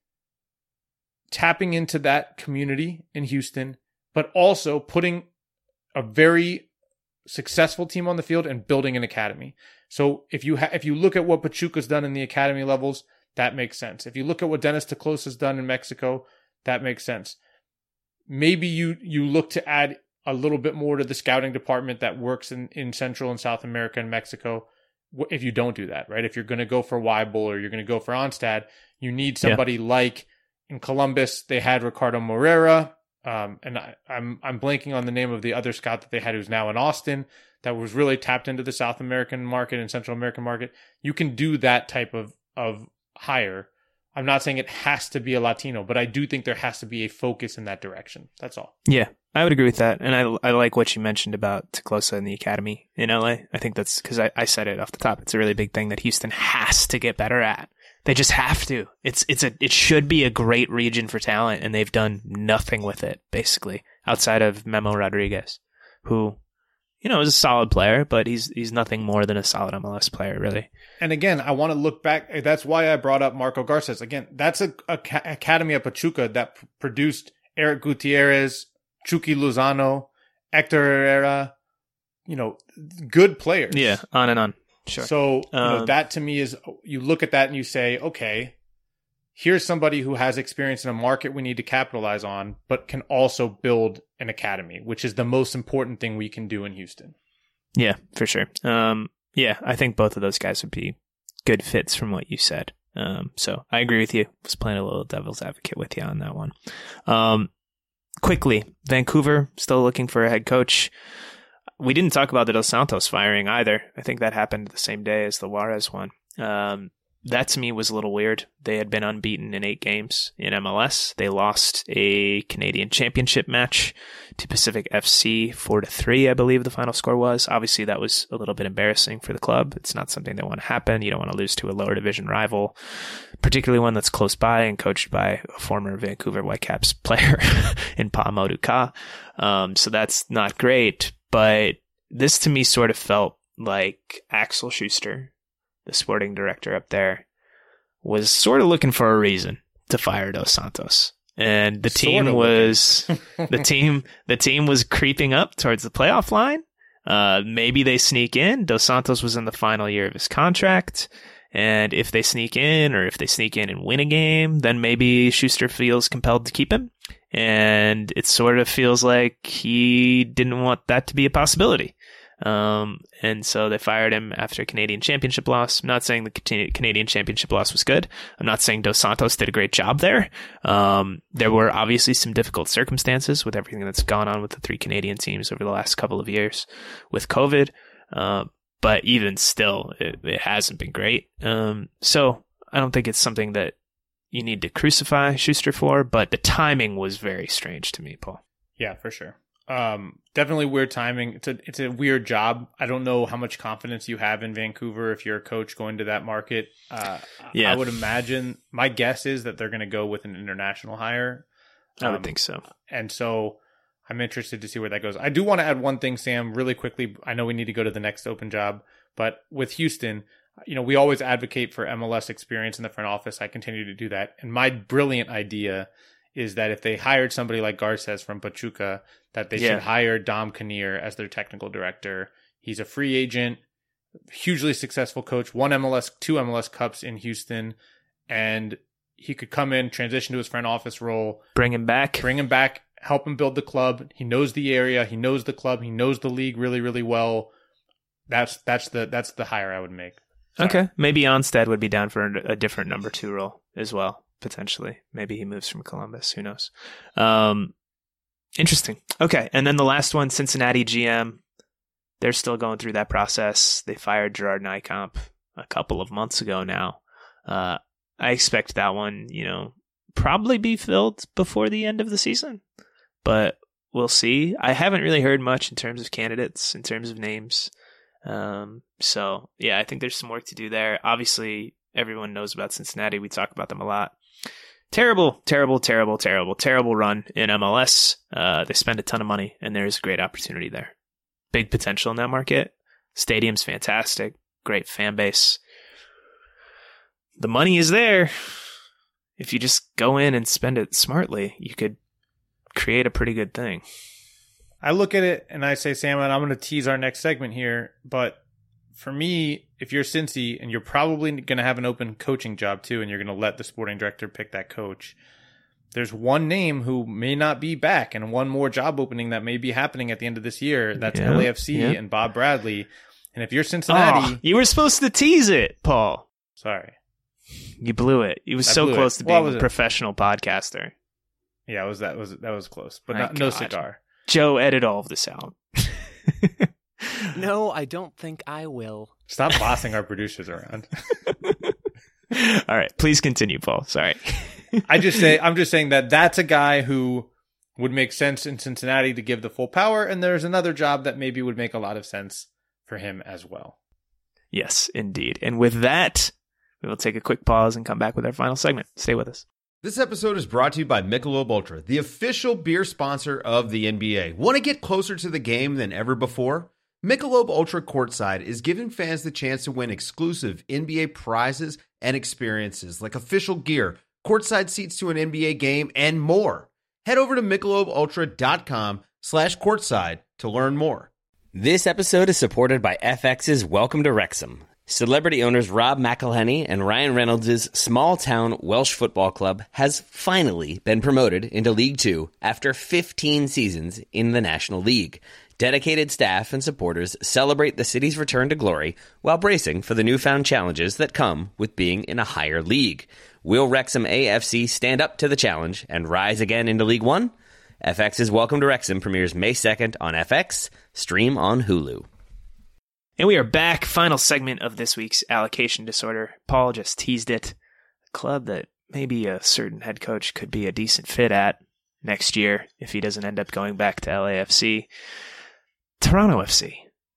tapping into that community in Houston, but also putting a very successful team on the field and building an academy. So if you look at what Pachuca's done in the academy levels, that makes sense. If you look at what Dennis te Kloese has done in Mexico, that makes sense. Maybe you look to add a little bit more to the scouting department that works in Central and South America and Mexico. If you don't do that, right? If you're going to go for Weibel or you're going to go for Onstad, you need somebody like in Columbus, they had Ricardo Moreira, and I'm blanking on the name of the other scout that they had who's now in Austin that was really tapped into the South American market and Central American market. You can do that type of hire. I'm not saying it has to be a Latino, but I do think there has to be a focus in that direction. That's all. Yeah, I would agree with that. And I like what you mentioned about te Kloese and the academy in LA. I think that's because I said it off the top. It's a really big thing that Houston has to get better at. They just have to. It should be a great region for talent, and they've done nothing with it, basically, outside of Memo Rodriguez, who, is a solid player, but he's nothing more than a solid MLS player, really. And again, I want to look back. That's why I brought up Marco Garces. Again, that's a academy of Pachuca that produced Eric Gutierrez, Chucky Lozano, Hector Herrera, good players. Yeah, on and on. Sure. So that to me is, you look at that and you say, okay, here's somebody who has experience in a market we need to capitalize on, but can also build an academy, which is the most important thing we can do in Houston. Yeah, for sure. I think both of those guys would be good fits from what you said. So I agree with you. I was playing a little devil's advocate with you on that one. Quickly, Vancouver still looking for a head coach. We didn't talk about the Dos Santos firing either. I think that happened the same day as the Juarez one. That to me was a little weird. They had been unbeaten in 8 games in MLS. They lost a Canadian championship match to Pacific FC 4-3, I believe the final score was. Obviously, that was a little bit embarrassing for the club. It's not something that want to happen. You don't want to lose to a lower division rival, particularly one that's close by and coached by a former Vancouver Whitecaps player in Pa Moduka. So that's not great. But this to me sort of felt like Axel Schuster, the sporting director up there, was sort of looking for a reason to fire Dos Santos. And the team was the team was creeping up towards the playoff line. Maybe they sneak in. Dos Santos was in the final year of his contract. And if they sneak in, or if they sneak in and win a game, then maybe Schuster feels compelled to keep him. And it sort of feels like he didn't want that to be a possibility. And so they fired him after a Canadian championship loss. I'm not saying the Canadian championship loss was good. I'm not saying Dos Santos did a great job there. There were obviously some difficult circumstances with everything that's gone on with the 3 Canadian teams over the last couple of years with COVID. But even still, it hasn't been great. So I don't think it's something that you need to crucify Schuster for, but the timing was very strange to me, Paul. Yeah, for sure. Definitely weird timing. It's a weird job. I don't know how much confidence you have in Vancouver if you're a coach going to that market. I would imagine, my guess is that they're going to go with an international hire. I would think so. And so I'm interested to see where that goes. I do want to add one thing, Sam, really quickly. I know we need to go to the next open job, but with Houston, we always advocate for MLS experience in the front office. I continue to do that. And my brilliant idea is that if they hired somebody like Garces from Pachuca, that they should hire Dom Kinnear as their technical director. He's a free agent, hugely successful coach, two MLS Cups in Houston, and he could come in, transition to his front office role. Bring him back, help him build the club. He knows the area. He knows the club. He knows the league really, really well. That's the hire I would make. Sorry. Okay. Maybe Onstad would be down for a different number 2 role as well, potentially. Maybe he moves from Columbus. Who knows? Interesting. Okay. And then the last one, Cincinnati GM. They're still going through that process. They fired Gerard Nykamp a couple of months ago now. I expect that one, probably be filled before the end of the season, but we'll see. I haven't really heard much in terms of candidates, in terms of names. So yeah, I think there's some work to do there. Obviously, everyone knows about Cincinnati. We talk about them a lot. Terrible run in MLS. They spend a ton of money, and there's a great opportunity there. Big potential in that market. Stadium's fantastic. Great fan base. The money is there. If you just go in and spend it smartly, you could create a pretty good thing. I look at it and I say, Sam, and I'm going to tease our next segment here, but for me, if you're Cincy and you're probably going to have an open coaching job too, and you're going to let the sporting director pick that coach, there's one name who may not be back and one more job opening that may be happening at the end of this year. That's LAFC and Bob Bradley. And if you're Cincinnati... you were supposed to tease it, Paul. Sorry. You blew it. You was so close to being a professional podcaster. Yeah, that was close, but no cigar. Joe, edit all of this out. No, I don't think I will. Stop bossing our producers around. All right, please continue, Paul. Sorry. I'm just saying that that's a guy who would make sense in Cincinnati to give the full power, and there's another job that maybe would make a lot of sense for him as well. Yes, indeed. And with that, we will take a quick pause and come back with our final segment. Stay with us. This episode is brought to you by Michelob Ultra, the official beer sponsor of the NBA. Want to get closer to the game than ever before? Michelob Ultra Courtside is giving fans the chance to win exclusive NBA prizes and experiences like official gear, courtside seats to an NBA game, and more. Head over to MichelobUltra.com/courtside to learn more. This episode is supported by FX's Welcome to Wrexham. Celebrity owners Rob McElhenney and Ryan Reynolds' small-town Welsh football club has finally been promoted into League Two after 15 seasons in the National League. Dedicated staff and supporters celebrate the city's return to glory while bracing for the newfound challenges that come with being in a higher league. Will Wrexham AFC stand up to the challenge and rise again into League One? FX's Welcome to Wrexham premieres May 2nd on FX, stream on Hulu. And we are back. Final segment of this week's Allocation Disorder. Paul just teased it. A club that maybe a certain head coach could be a decent fit at next year if he doesn't end up going back to LAFC. Toronto FC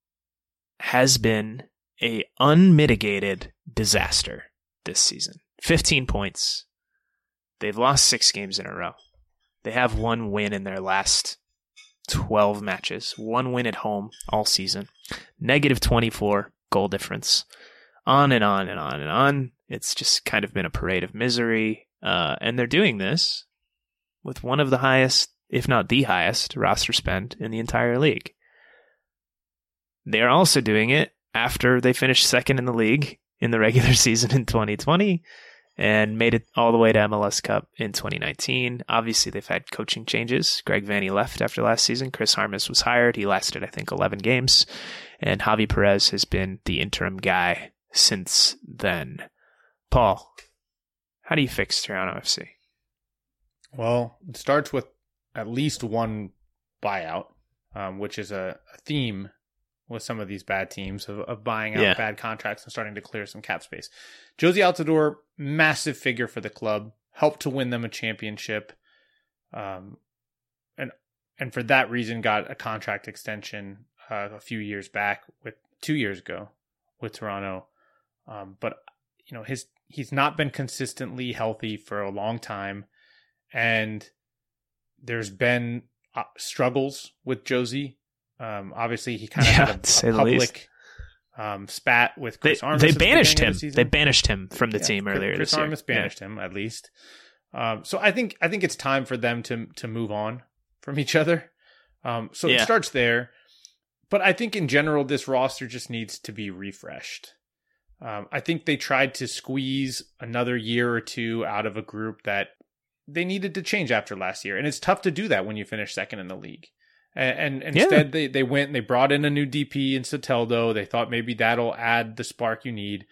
has been a unmitigated disaster this season. 15 points. They've lost 6 games in a row. They have 1 win in their last 12 matches. 1 win at home all season. -24 goal difference. On and on and on and on. It's just kind of been a parade of misery. And they're doing this with one of the highest, if not the highest, roster spend in the entire league. They are also doing it after they finished second in the league in the regular season in 2020 and made it all the way to MLS Cup in 2019. Obviously, they've had coaching changes. Greg Vanney left after last season. Chris Harmas was hired. He lasted, I think, 11 games. And Javi Perez has been the interim guy since then. Paul, how do you fix Toronto FC? Well, it starts with at least one buyout, which is a theme with some of these bad teams of buying out bad contracts and starting to clear some cap space. Josie Altidore, massive figure for the club, helped to win them a championship. And and for that reason got a contract extension a few years back, 2 years ago with Toronto. But he's not been consistently healthy for a long time, and there's been struggles with Josie. Obviously, he kind of had a public spat with Chris Armas. They banished him. They banished him from the team earlier this year. Chris Armas banished him, at least. So I think it's time for them to move on from each other. It starts there. But I think in general, this roster just needs to be refreshed. I think they tried to squeeze another year or two out of a group that they needed to change after last year. And it's tough to do that when you finish second in the league. And instead, they went and they brought in a new DP in Soteldo. They thought maybe that'll add the spark you need.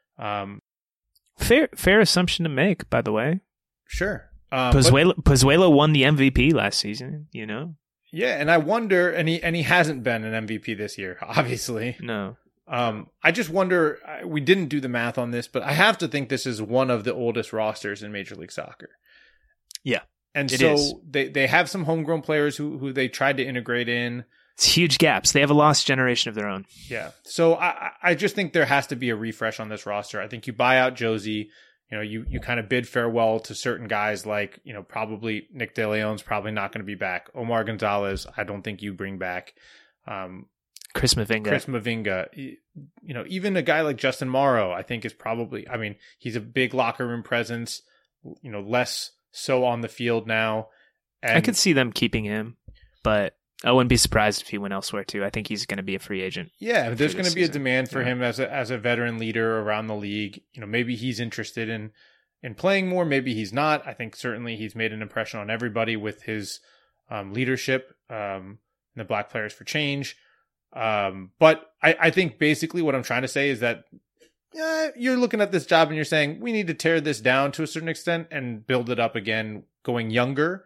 Fair assumption to make, by the way. Sure. Pozuelo won the MVP last season, Yeah, and I wonder, and he hasn't been an MVP this year, obviously. No. I just wonder, we didn't do the math on this, but I have to think this is one of the oldest rosters in Major League Soccer. Yeah. And so they have some homegrown players who they tried to integrate in. It's huge gaps. They have a lost generation of their own. Yeah. So I just think there has to be a refresh on this roster. I think you buy out Josie. You kind of bid farewell to certain guys like, probably Nick De Leon's probably not going to be back. Omar Gonzalez, I don't think you bring back. Chris Mavinga. Even a guy like Justin Morrow, I think is probably, he's a big locker room presence, less so on the field now. And I could see them keeping him, but I wouldn't be surprised if he went elsewhere too. I think he's going to be a free agent. Yeah, there's going to be a demand for him as a veteran leader around the league. Maybe he's interested in playing more. Maybe he's not. I think certainly he's made an impression on everybody with his leadership, the Black Players for Change. But I think basically what I'm trying to say is that you're looking at this job and you're saying we need to tear this down to a certain extent and build it up again, going younger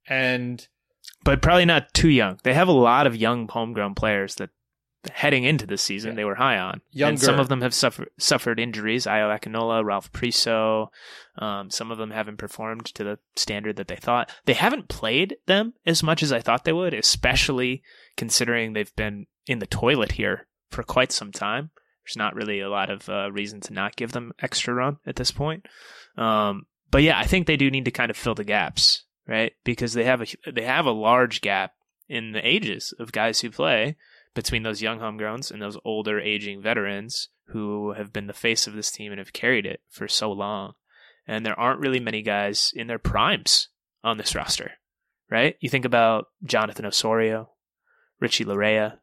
but probably not too young. They have a lot of young homegrown players that heading into the season they were high on. Younger. And some of them have suffered injuries. Ayo Akinola, Ralph Priso. Some of them haven't performed to the standard that they thought. They haven't played them as much as I thought they would, especially considering they've been in the toilet here for quite some time. There's not really a lot of reason to not give them extra run at this point. But yeah, I think they do need to kind of fill the gaps, right? Because they have a large gap in the ages of guys who play between those young homegrowns and those older aging veterans who have been the face of this team and have carried it for so long. And there aren't really many guys in their primes on this roster, right? You think about Jonathan Osorio, Richie Larea,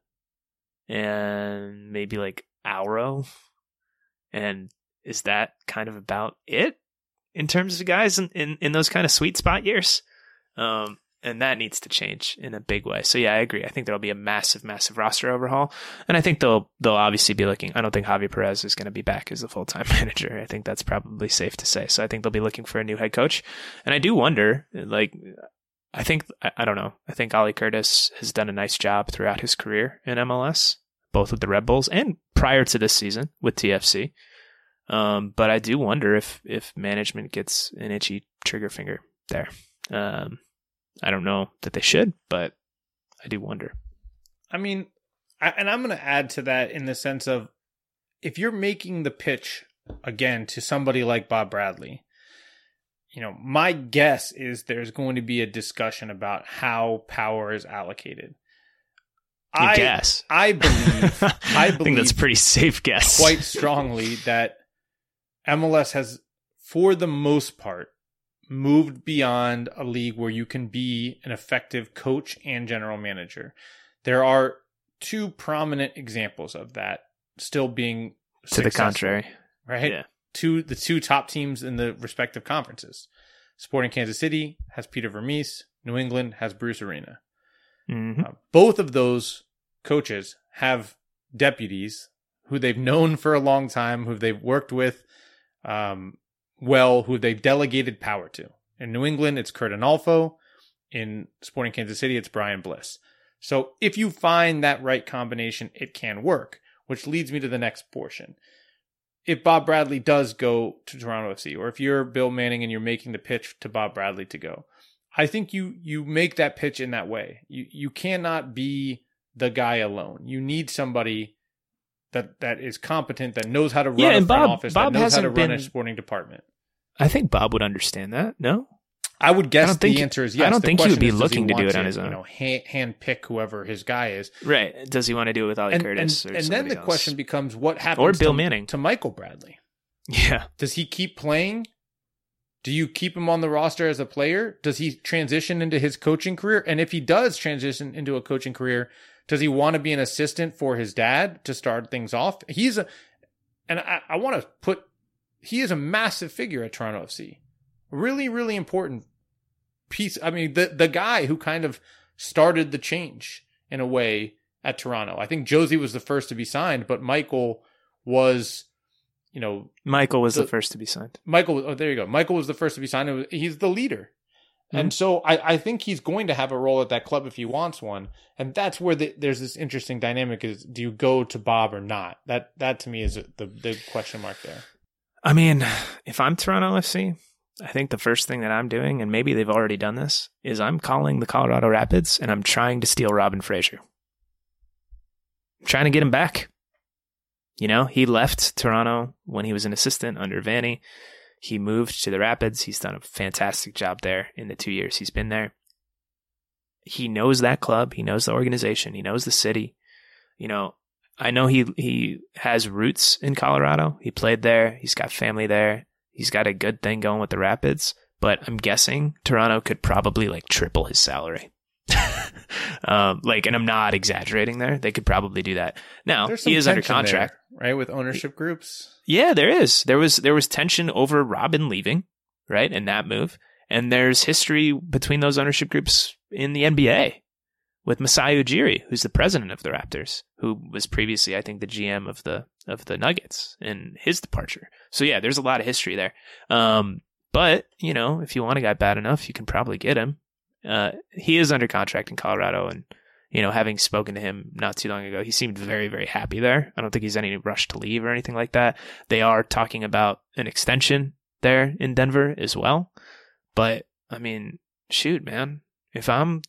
and maybe like Auro. And is that kind of about it in terms of guys in those kind of sweet spot years? And that needs to change in a big way. So yeah, I agree. I think there'll be a massive, massive roster overhaul. And I think they'll obviously be looking. I don't think Javier Perez is going to be back as the full-time manager. I think that's probably safe to say. So I think they'll be looking for a new head coach. And I do wonder, I don't know. I think Ollie Curtis has done a nice job throughout his career in MLS, both with the Red Bulls and prior to this season with TFC. But I do wonder if management gets an itchy trigger finger there. I don't know that they should, but I do wonder. I'm going to add to that in the sense of if you're making the pitch again to somebody like Bob Bradley, my guess is there's going to be a discussion about how power is allocated. I believe I think that's a pretty safe guess. Quite strongly that MLS has, for the most part, moved beyond a league where you can be an effective coach and general manager. There are two prominent examples of that still being to the contrary, right? Yeah. The two top teams in the respective conferences. Sporting Kansas City has Peter Vermees. New England has Bruce Arena. Mm-hmm. Both of those coaches have deputies who they've known for a long time, who they've worked with, who they've delegated power to. In New England, it's Kurt Analfo. In Sporting Kansas City, it's Brian Bliss. So if you find that right combination, it can work, which leads me to the next portion. If Bob Bradley does go to Toronto FC, or if you're Bill Manning and you're making the pitch to Bob Bradley to go, I think you make that pitch in that way. You cannot be the guy alone. You need somebody that is competent, that knows how to run a front office, that knows how to run a sporting department. I think Bob would understand that. No, I would guess the answer is yes. I don't think he would be looking to do it on his own. You know, hand pick whoever his guy is. Right? Does he want to do it with Ollie Curtis? And then the question becomes, what happens or Bill Manning to Michael Bradley? Yeah. Does he keep playing? Do you keep him on the roster as a player? Does he transition into his coaching career? And if he does transition into a coaching career, does he want to be an assistant for his dad to start things off? He is a massive figure at Toronto FC. Really, really important piece. I mean, the guy who kind of started the change in a way at Toronto. I think Josie was the first to be signed, but Michael was, the first to be signed. There you go. Michael was the first to be signed. He's the leader. Mm-hmm. And so I think he's going to have a role at that club if he wants one. And that's where there's this interesting dynamic is, do you go to Bob or not? That to me is the big question mark there. I mean, if I'm Toronto FC, I think the first thing that I'm doing, and maybe they've already done this, is I'm calling the Colorado Rapids and I'm trying to steal Robin Fraser. I'm trying to get him back. He left Toronto when he was an assistant under Vanny. He moved to the Rapids. He's done a fantastic job there in the 2 years he's been there. He knows that club. He knows the organization. He knows the city. I know he has roots in Colorado. He played there. He's got family there. He's got a good thing going with the Rapids. But I'm guessing Toronto could probably triple his salary. And I'm not exaggerating there. They could probably do that. Now, he is under contract. There, right? With ownership groups? Yeah, there is. There was tension over Robin leaving, right? And that move. And there's history between those ownership groups in the NBA with Masai Ujiri, who's the president of the Raptors, who was previously, I think, the GM of the Nuggets in his departure. So yeah, there's a lot of history there. But, if you want a guy bad enough, you can probably get him. He is under contract in Colorado, and having spoken to him not too long ago, he seemed very, very happy there. I don't think he's any rush to leave or anything like that. They are talking about an extension there in Denver as well. But I mean, shoot, man, if I'm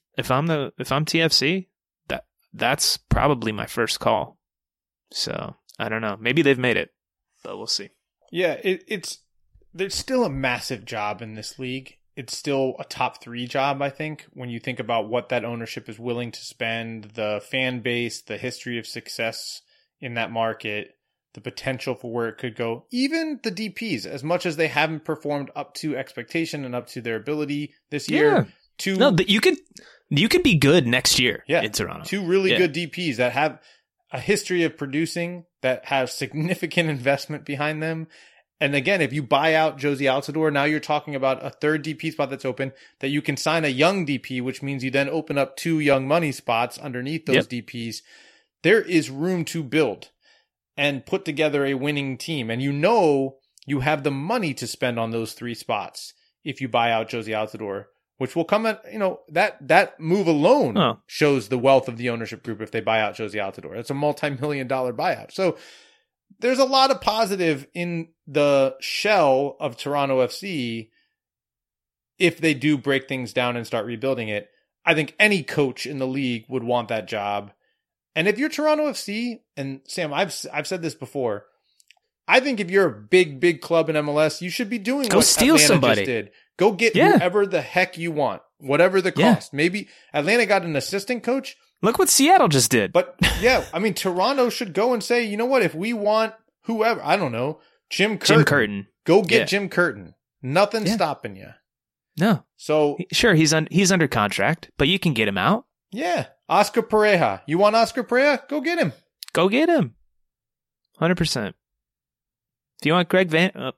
TFC, that's probably my first call. So I don't know. Maybe they've made it, but we'll see. Yeah, there's still a massive job in this league. It's still a top 3 job, I think, when you think about what that ownership is willing to spend, the fan base, the history of success in that market, the potential for where it could go. Even the DPs, as much as they haven't performed up to expectation and up to their ability this year. You could be good next year in Toronto. 2 really good DPs that have a history of producing, that have significant investment behind them. And again, if you buy out Josie Altidore, now you're talking about a third DP spot that's open, that you can sign a young DP, which means you then open up 2 young money spots underneath those DPs. There is room to build and put together a winning team. And you have the money to spend on those 3 spots if you buy out Josie Altidore, which will come at, that move alone shows the wealth of the ownership group if they buy out Josie Altidore. It's a multi-million-dollar buyout. So there's a lot of positive in the shell of Toronto FC if they do break things down and start rebuilding it. I think any coach in the league would want that job. And if you're Toronto FC, and Sam, I've said this before, I think if you're a big club in MLS, you should be doing what steal Atlanta somebody. just did. Go get whoever the heck you want, whatever the cost. Maybe Atlanta got an assistant coach. Look what Seattle just did. But yeah, I mean, Toronto should go and say, you know what, if we want whoever, I don't know, Jim Curtin. Go get Jim Curtin. Nothing's stopping you. No. So sure, he's under contract, but you can get him out. Yeah. Oscar Pareja. You want Oscar Pareja? Go get him. Go get him. 100%. Do you want Greg Van?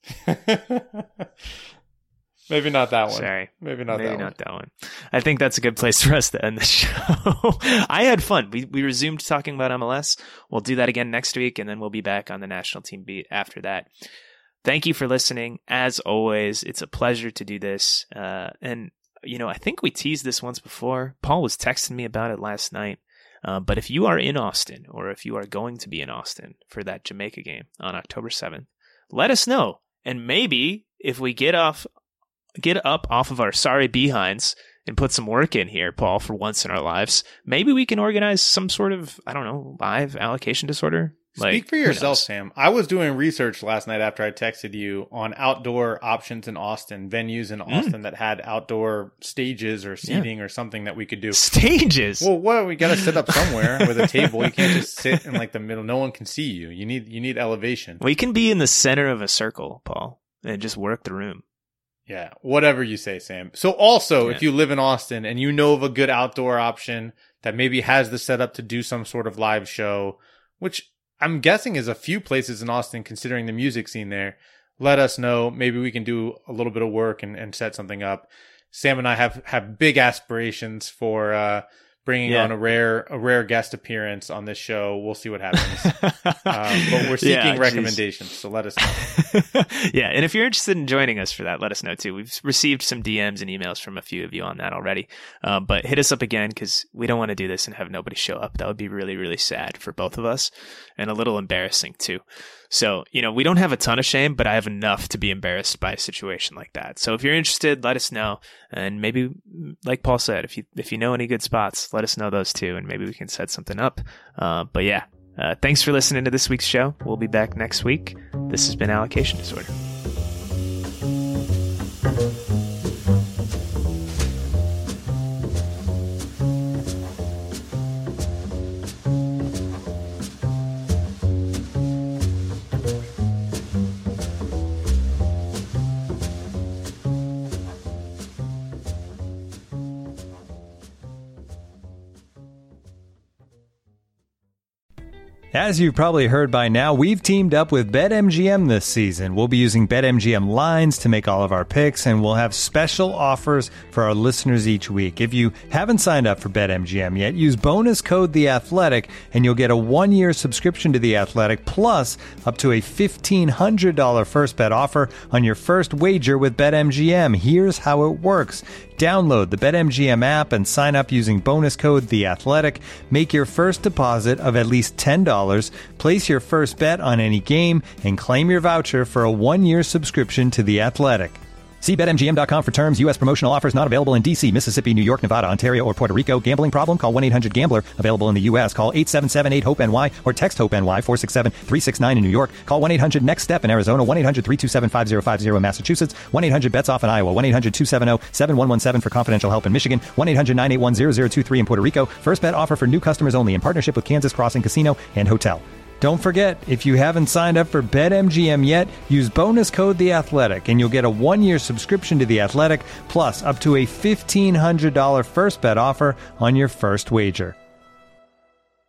Maybe not that one. Sorry. Maybe not that one. I think that's a good place for us to end the show. I had fun. We resumed talking about MLS. We'll do that again next week, and then we'll be back on the national team beat after that. Thank you for listening. As always, it's a pleasure to do this. And, I think we teased this once before. Paul was texting me about it last night. But if you are in Austin, or if you are going to be in Austin for that Jamaica game on October 7th, let us know. And maybe if we get off get up off of our sorry behinds and put some work in here, Paul, for once in our lives, maybe we can organize some sort of, I don't know, live allocation disorder. Speak for yourself, Sam. I was doing research last night after I texted you on outdoor options in Austin, venues in Austin that had outdoor stages or seating or something that we could do. Stages? Well, what? We got to sit up somewhere with a table. You can't just sit in like the middle. No one can see you. You need elevation. We can be in the center of a circle, Paul, and just work the room. Yeah, whatever you say, Sam. So also, if you live in Austin and you know of a good outdoor option that maybe has the setup to do some sort of live show, which I'm guessing is a few places in Austin considering the music scene there, let us know. Maybe we can do a little bit of work and set something up. Sam and I have big aspirations for bringing on a rare guest appearance on this show. We'll see what happens. But we're seeking recommendations, so let us know. Yeah, and if you're interested in joining us for that, let us know too. We've received some DMs and emails from a few of you on that already. But hit us up again, because we don't want to do this and have nobody show up. That would be really, really sad for both of us and a little embarrassing too. So, we don't have a ton of shame, but I have enough to be embarrassed by a situation like that. So if you're interested, let us know. And maybe, like Paul said, if you know any good spots, let us know those too, and maybe we can set something up. But yeah, thanks for listening to this week's show. We'll be back next week. This has been Allocation Disorder. As you've probably heard by now, we've teamed up with BetMGM this season. We'll be using BetMGM lines to make all of our picks, and we'll have special offers for our listeners each week. If you haven't signed up for BetMGM yet, use bonus code The Athletic, and you'll get a 1-year subscription to The Athletic, plus up to a $1,500 first bet offer on your first wager with BetMGM. Here's how it works. Download the BetMGM app and sign up using bonus code The Athletic. Make your first deposit of at least $10. Place your first bet on any game and claim your voucher for a 1-year subscription to The Athletic. See BetMGM.com for terms. U.S. promotional offers not available in D.C., Mississippi, New York, Nevada, Ontario, or Puerto Rico. Gambling problem? Call 1-800-GAMBLER. Available in the U.S. Call 877-8-HOPE-NY or text HOPE-NY 467-369 in New York. Call 1-800-NEXT-STEP in Arizona. 1-800-327-5050 in Massachusetts. 1-800-BETS-OFF in Iowa. 1-800-270-7117 for confidential help in Michigan. 1-800-981-0023 in Puerto Rico. First bet offer for new customers only in partnership with Kansas Crossing Casino and Hotel. Don't forget, if you haven't signed up for BetMGM yet, use bonus code The Athletic, and you'll get a 1-year subscription to The Athletic, plus up to a $1,500 first bet offer on your first wager.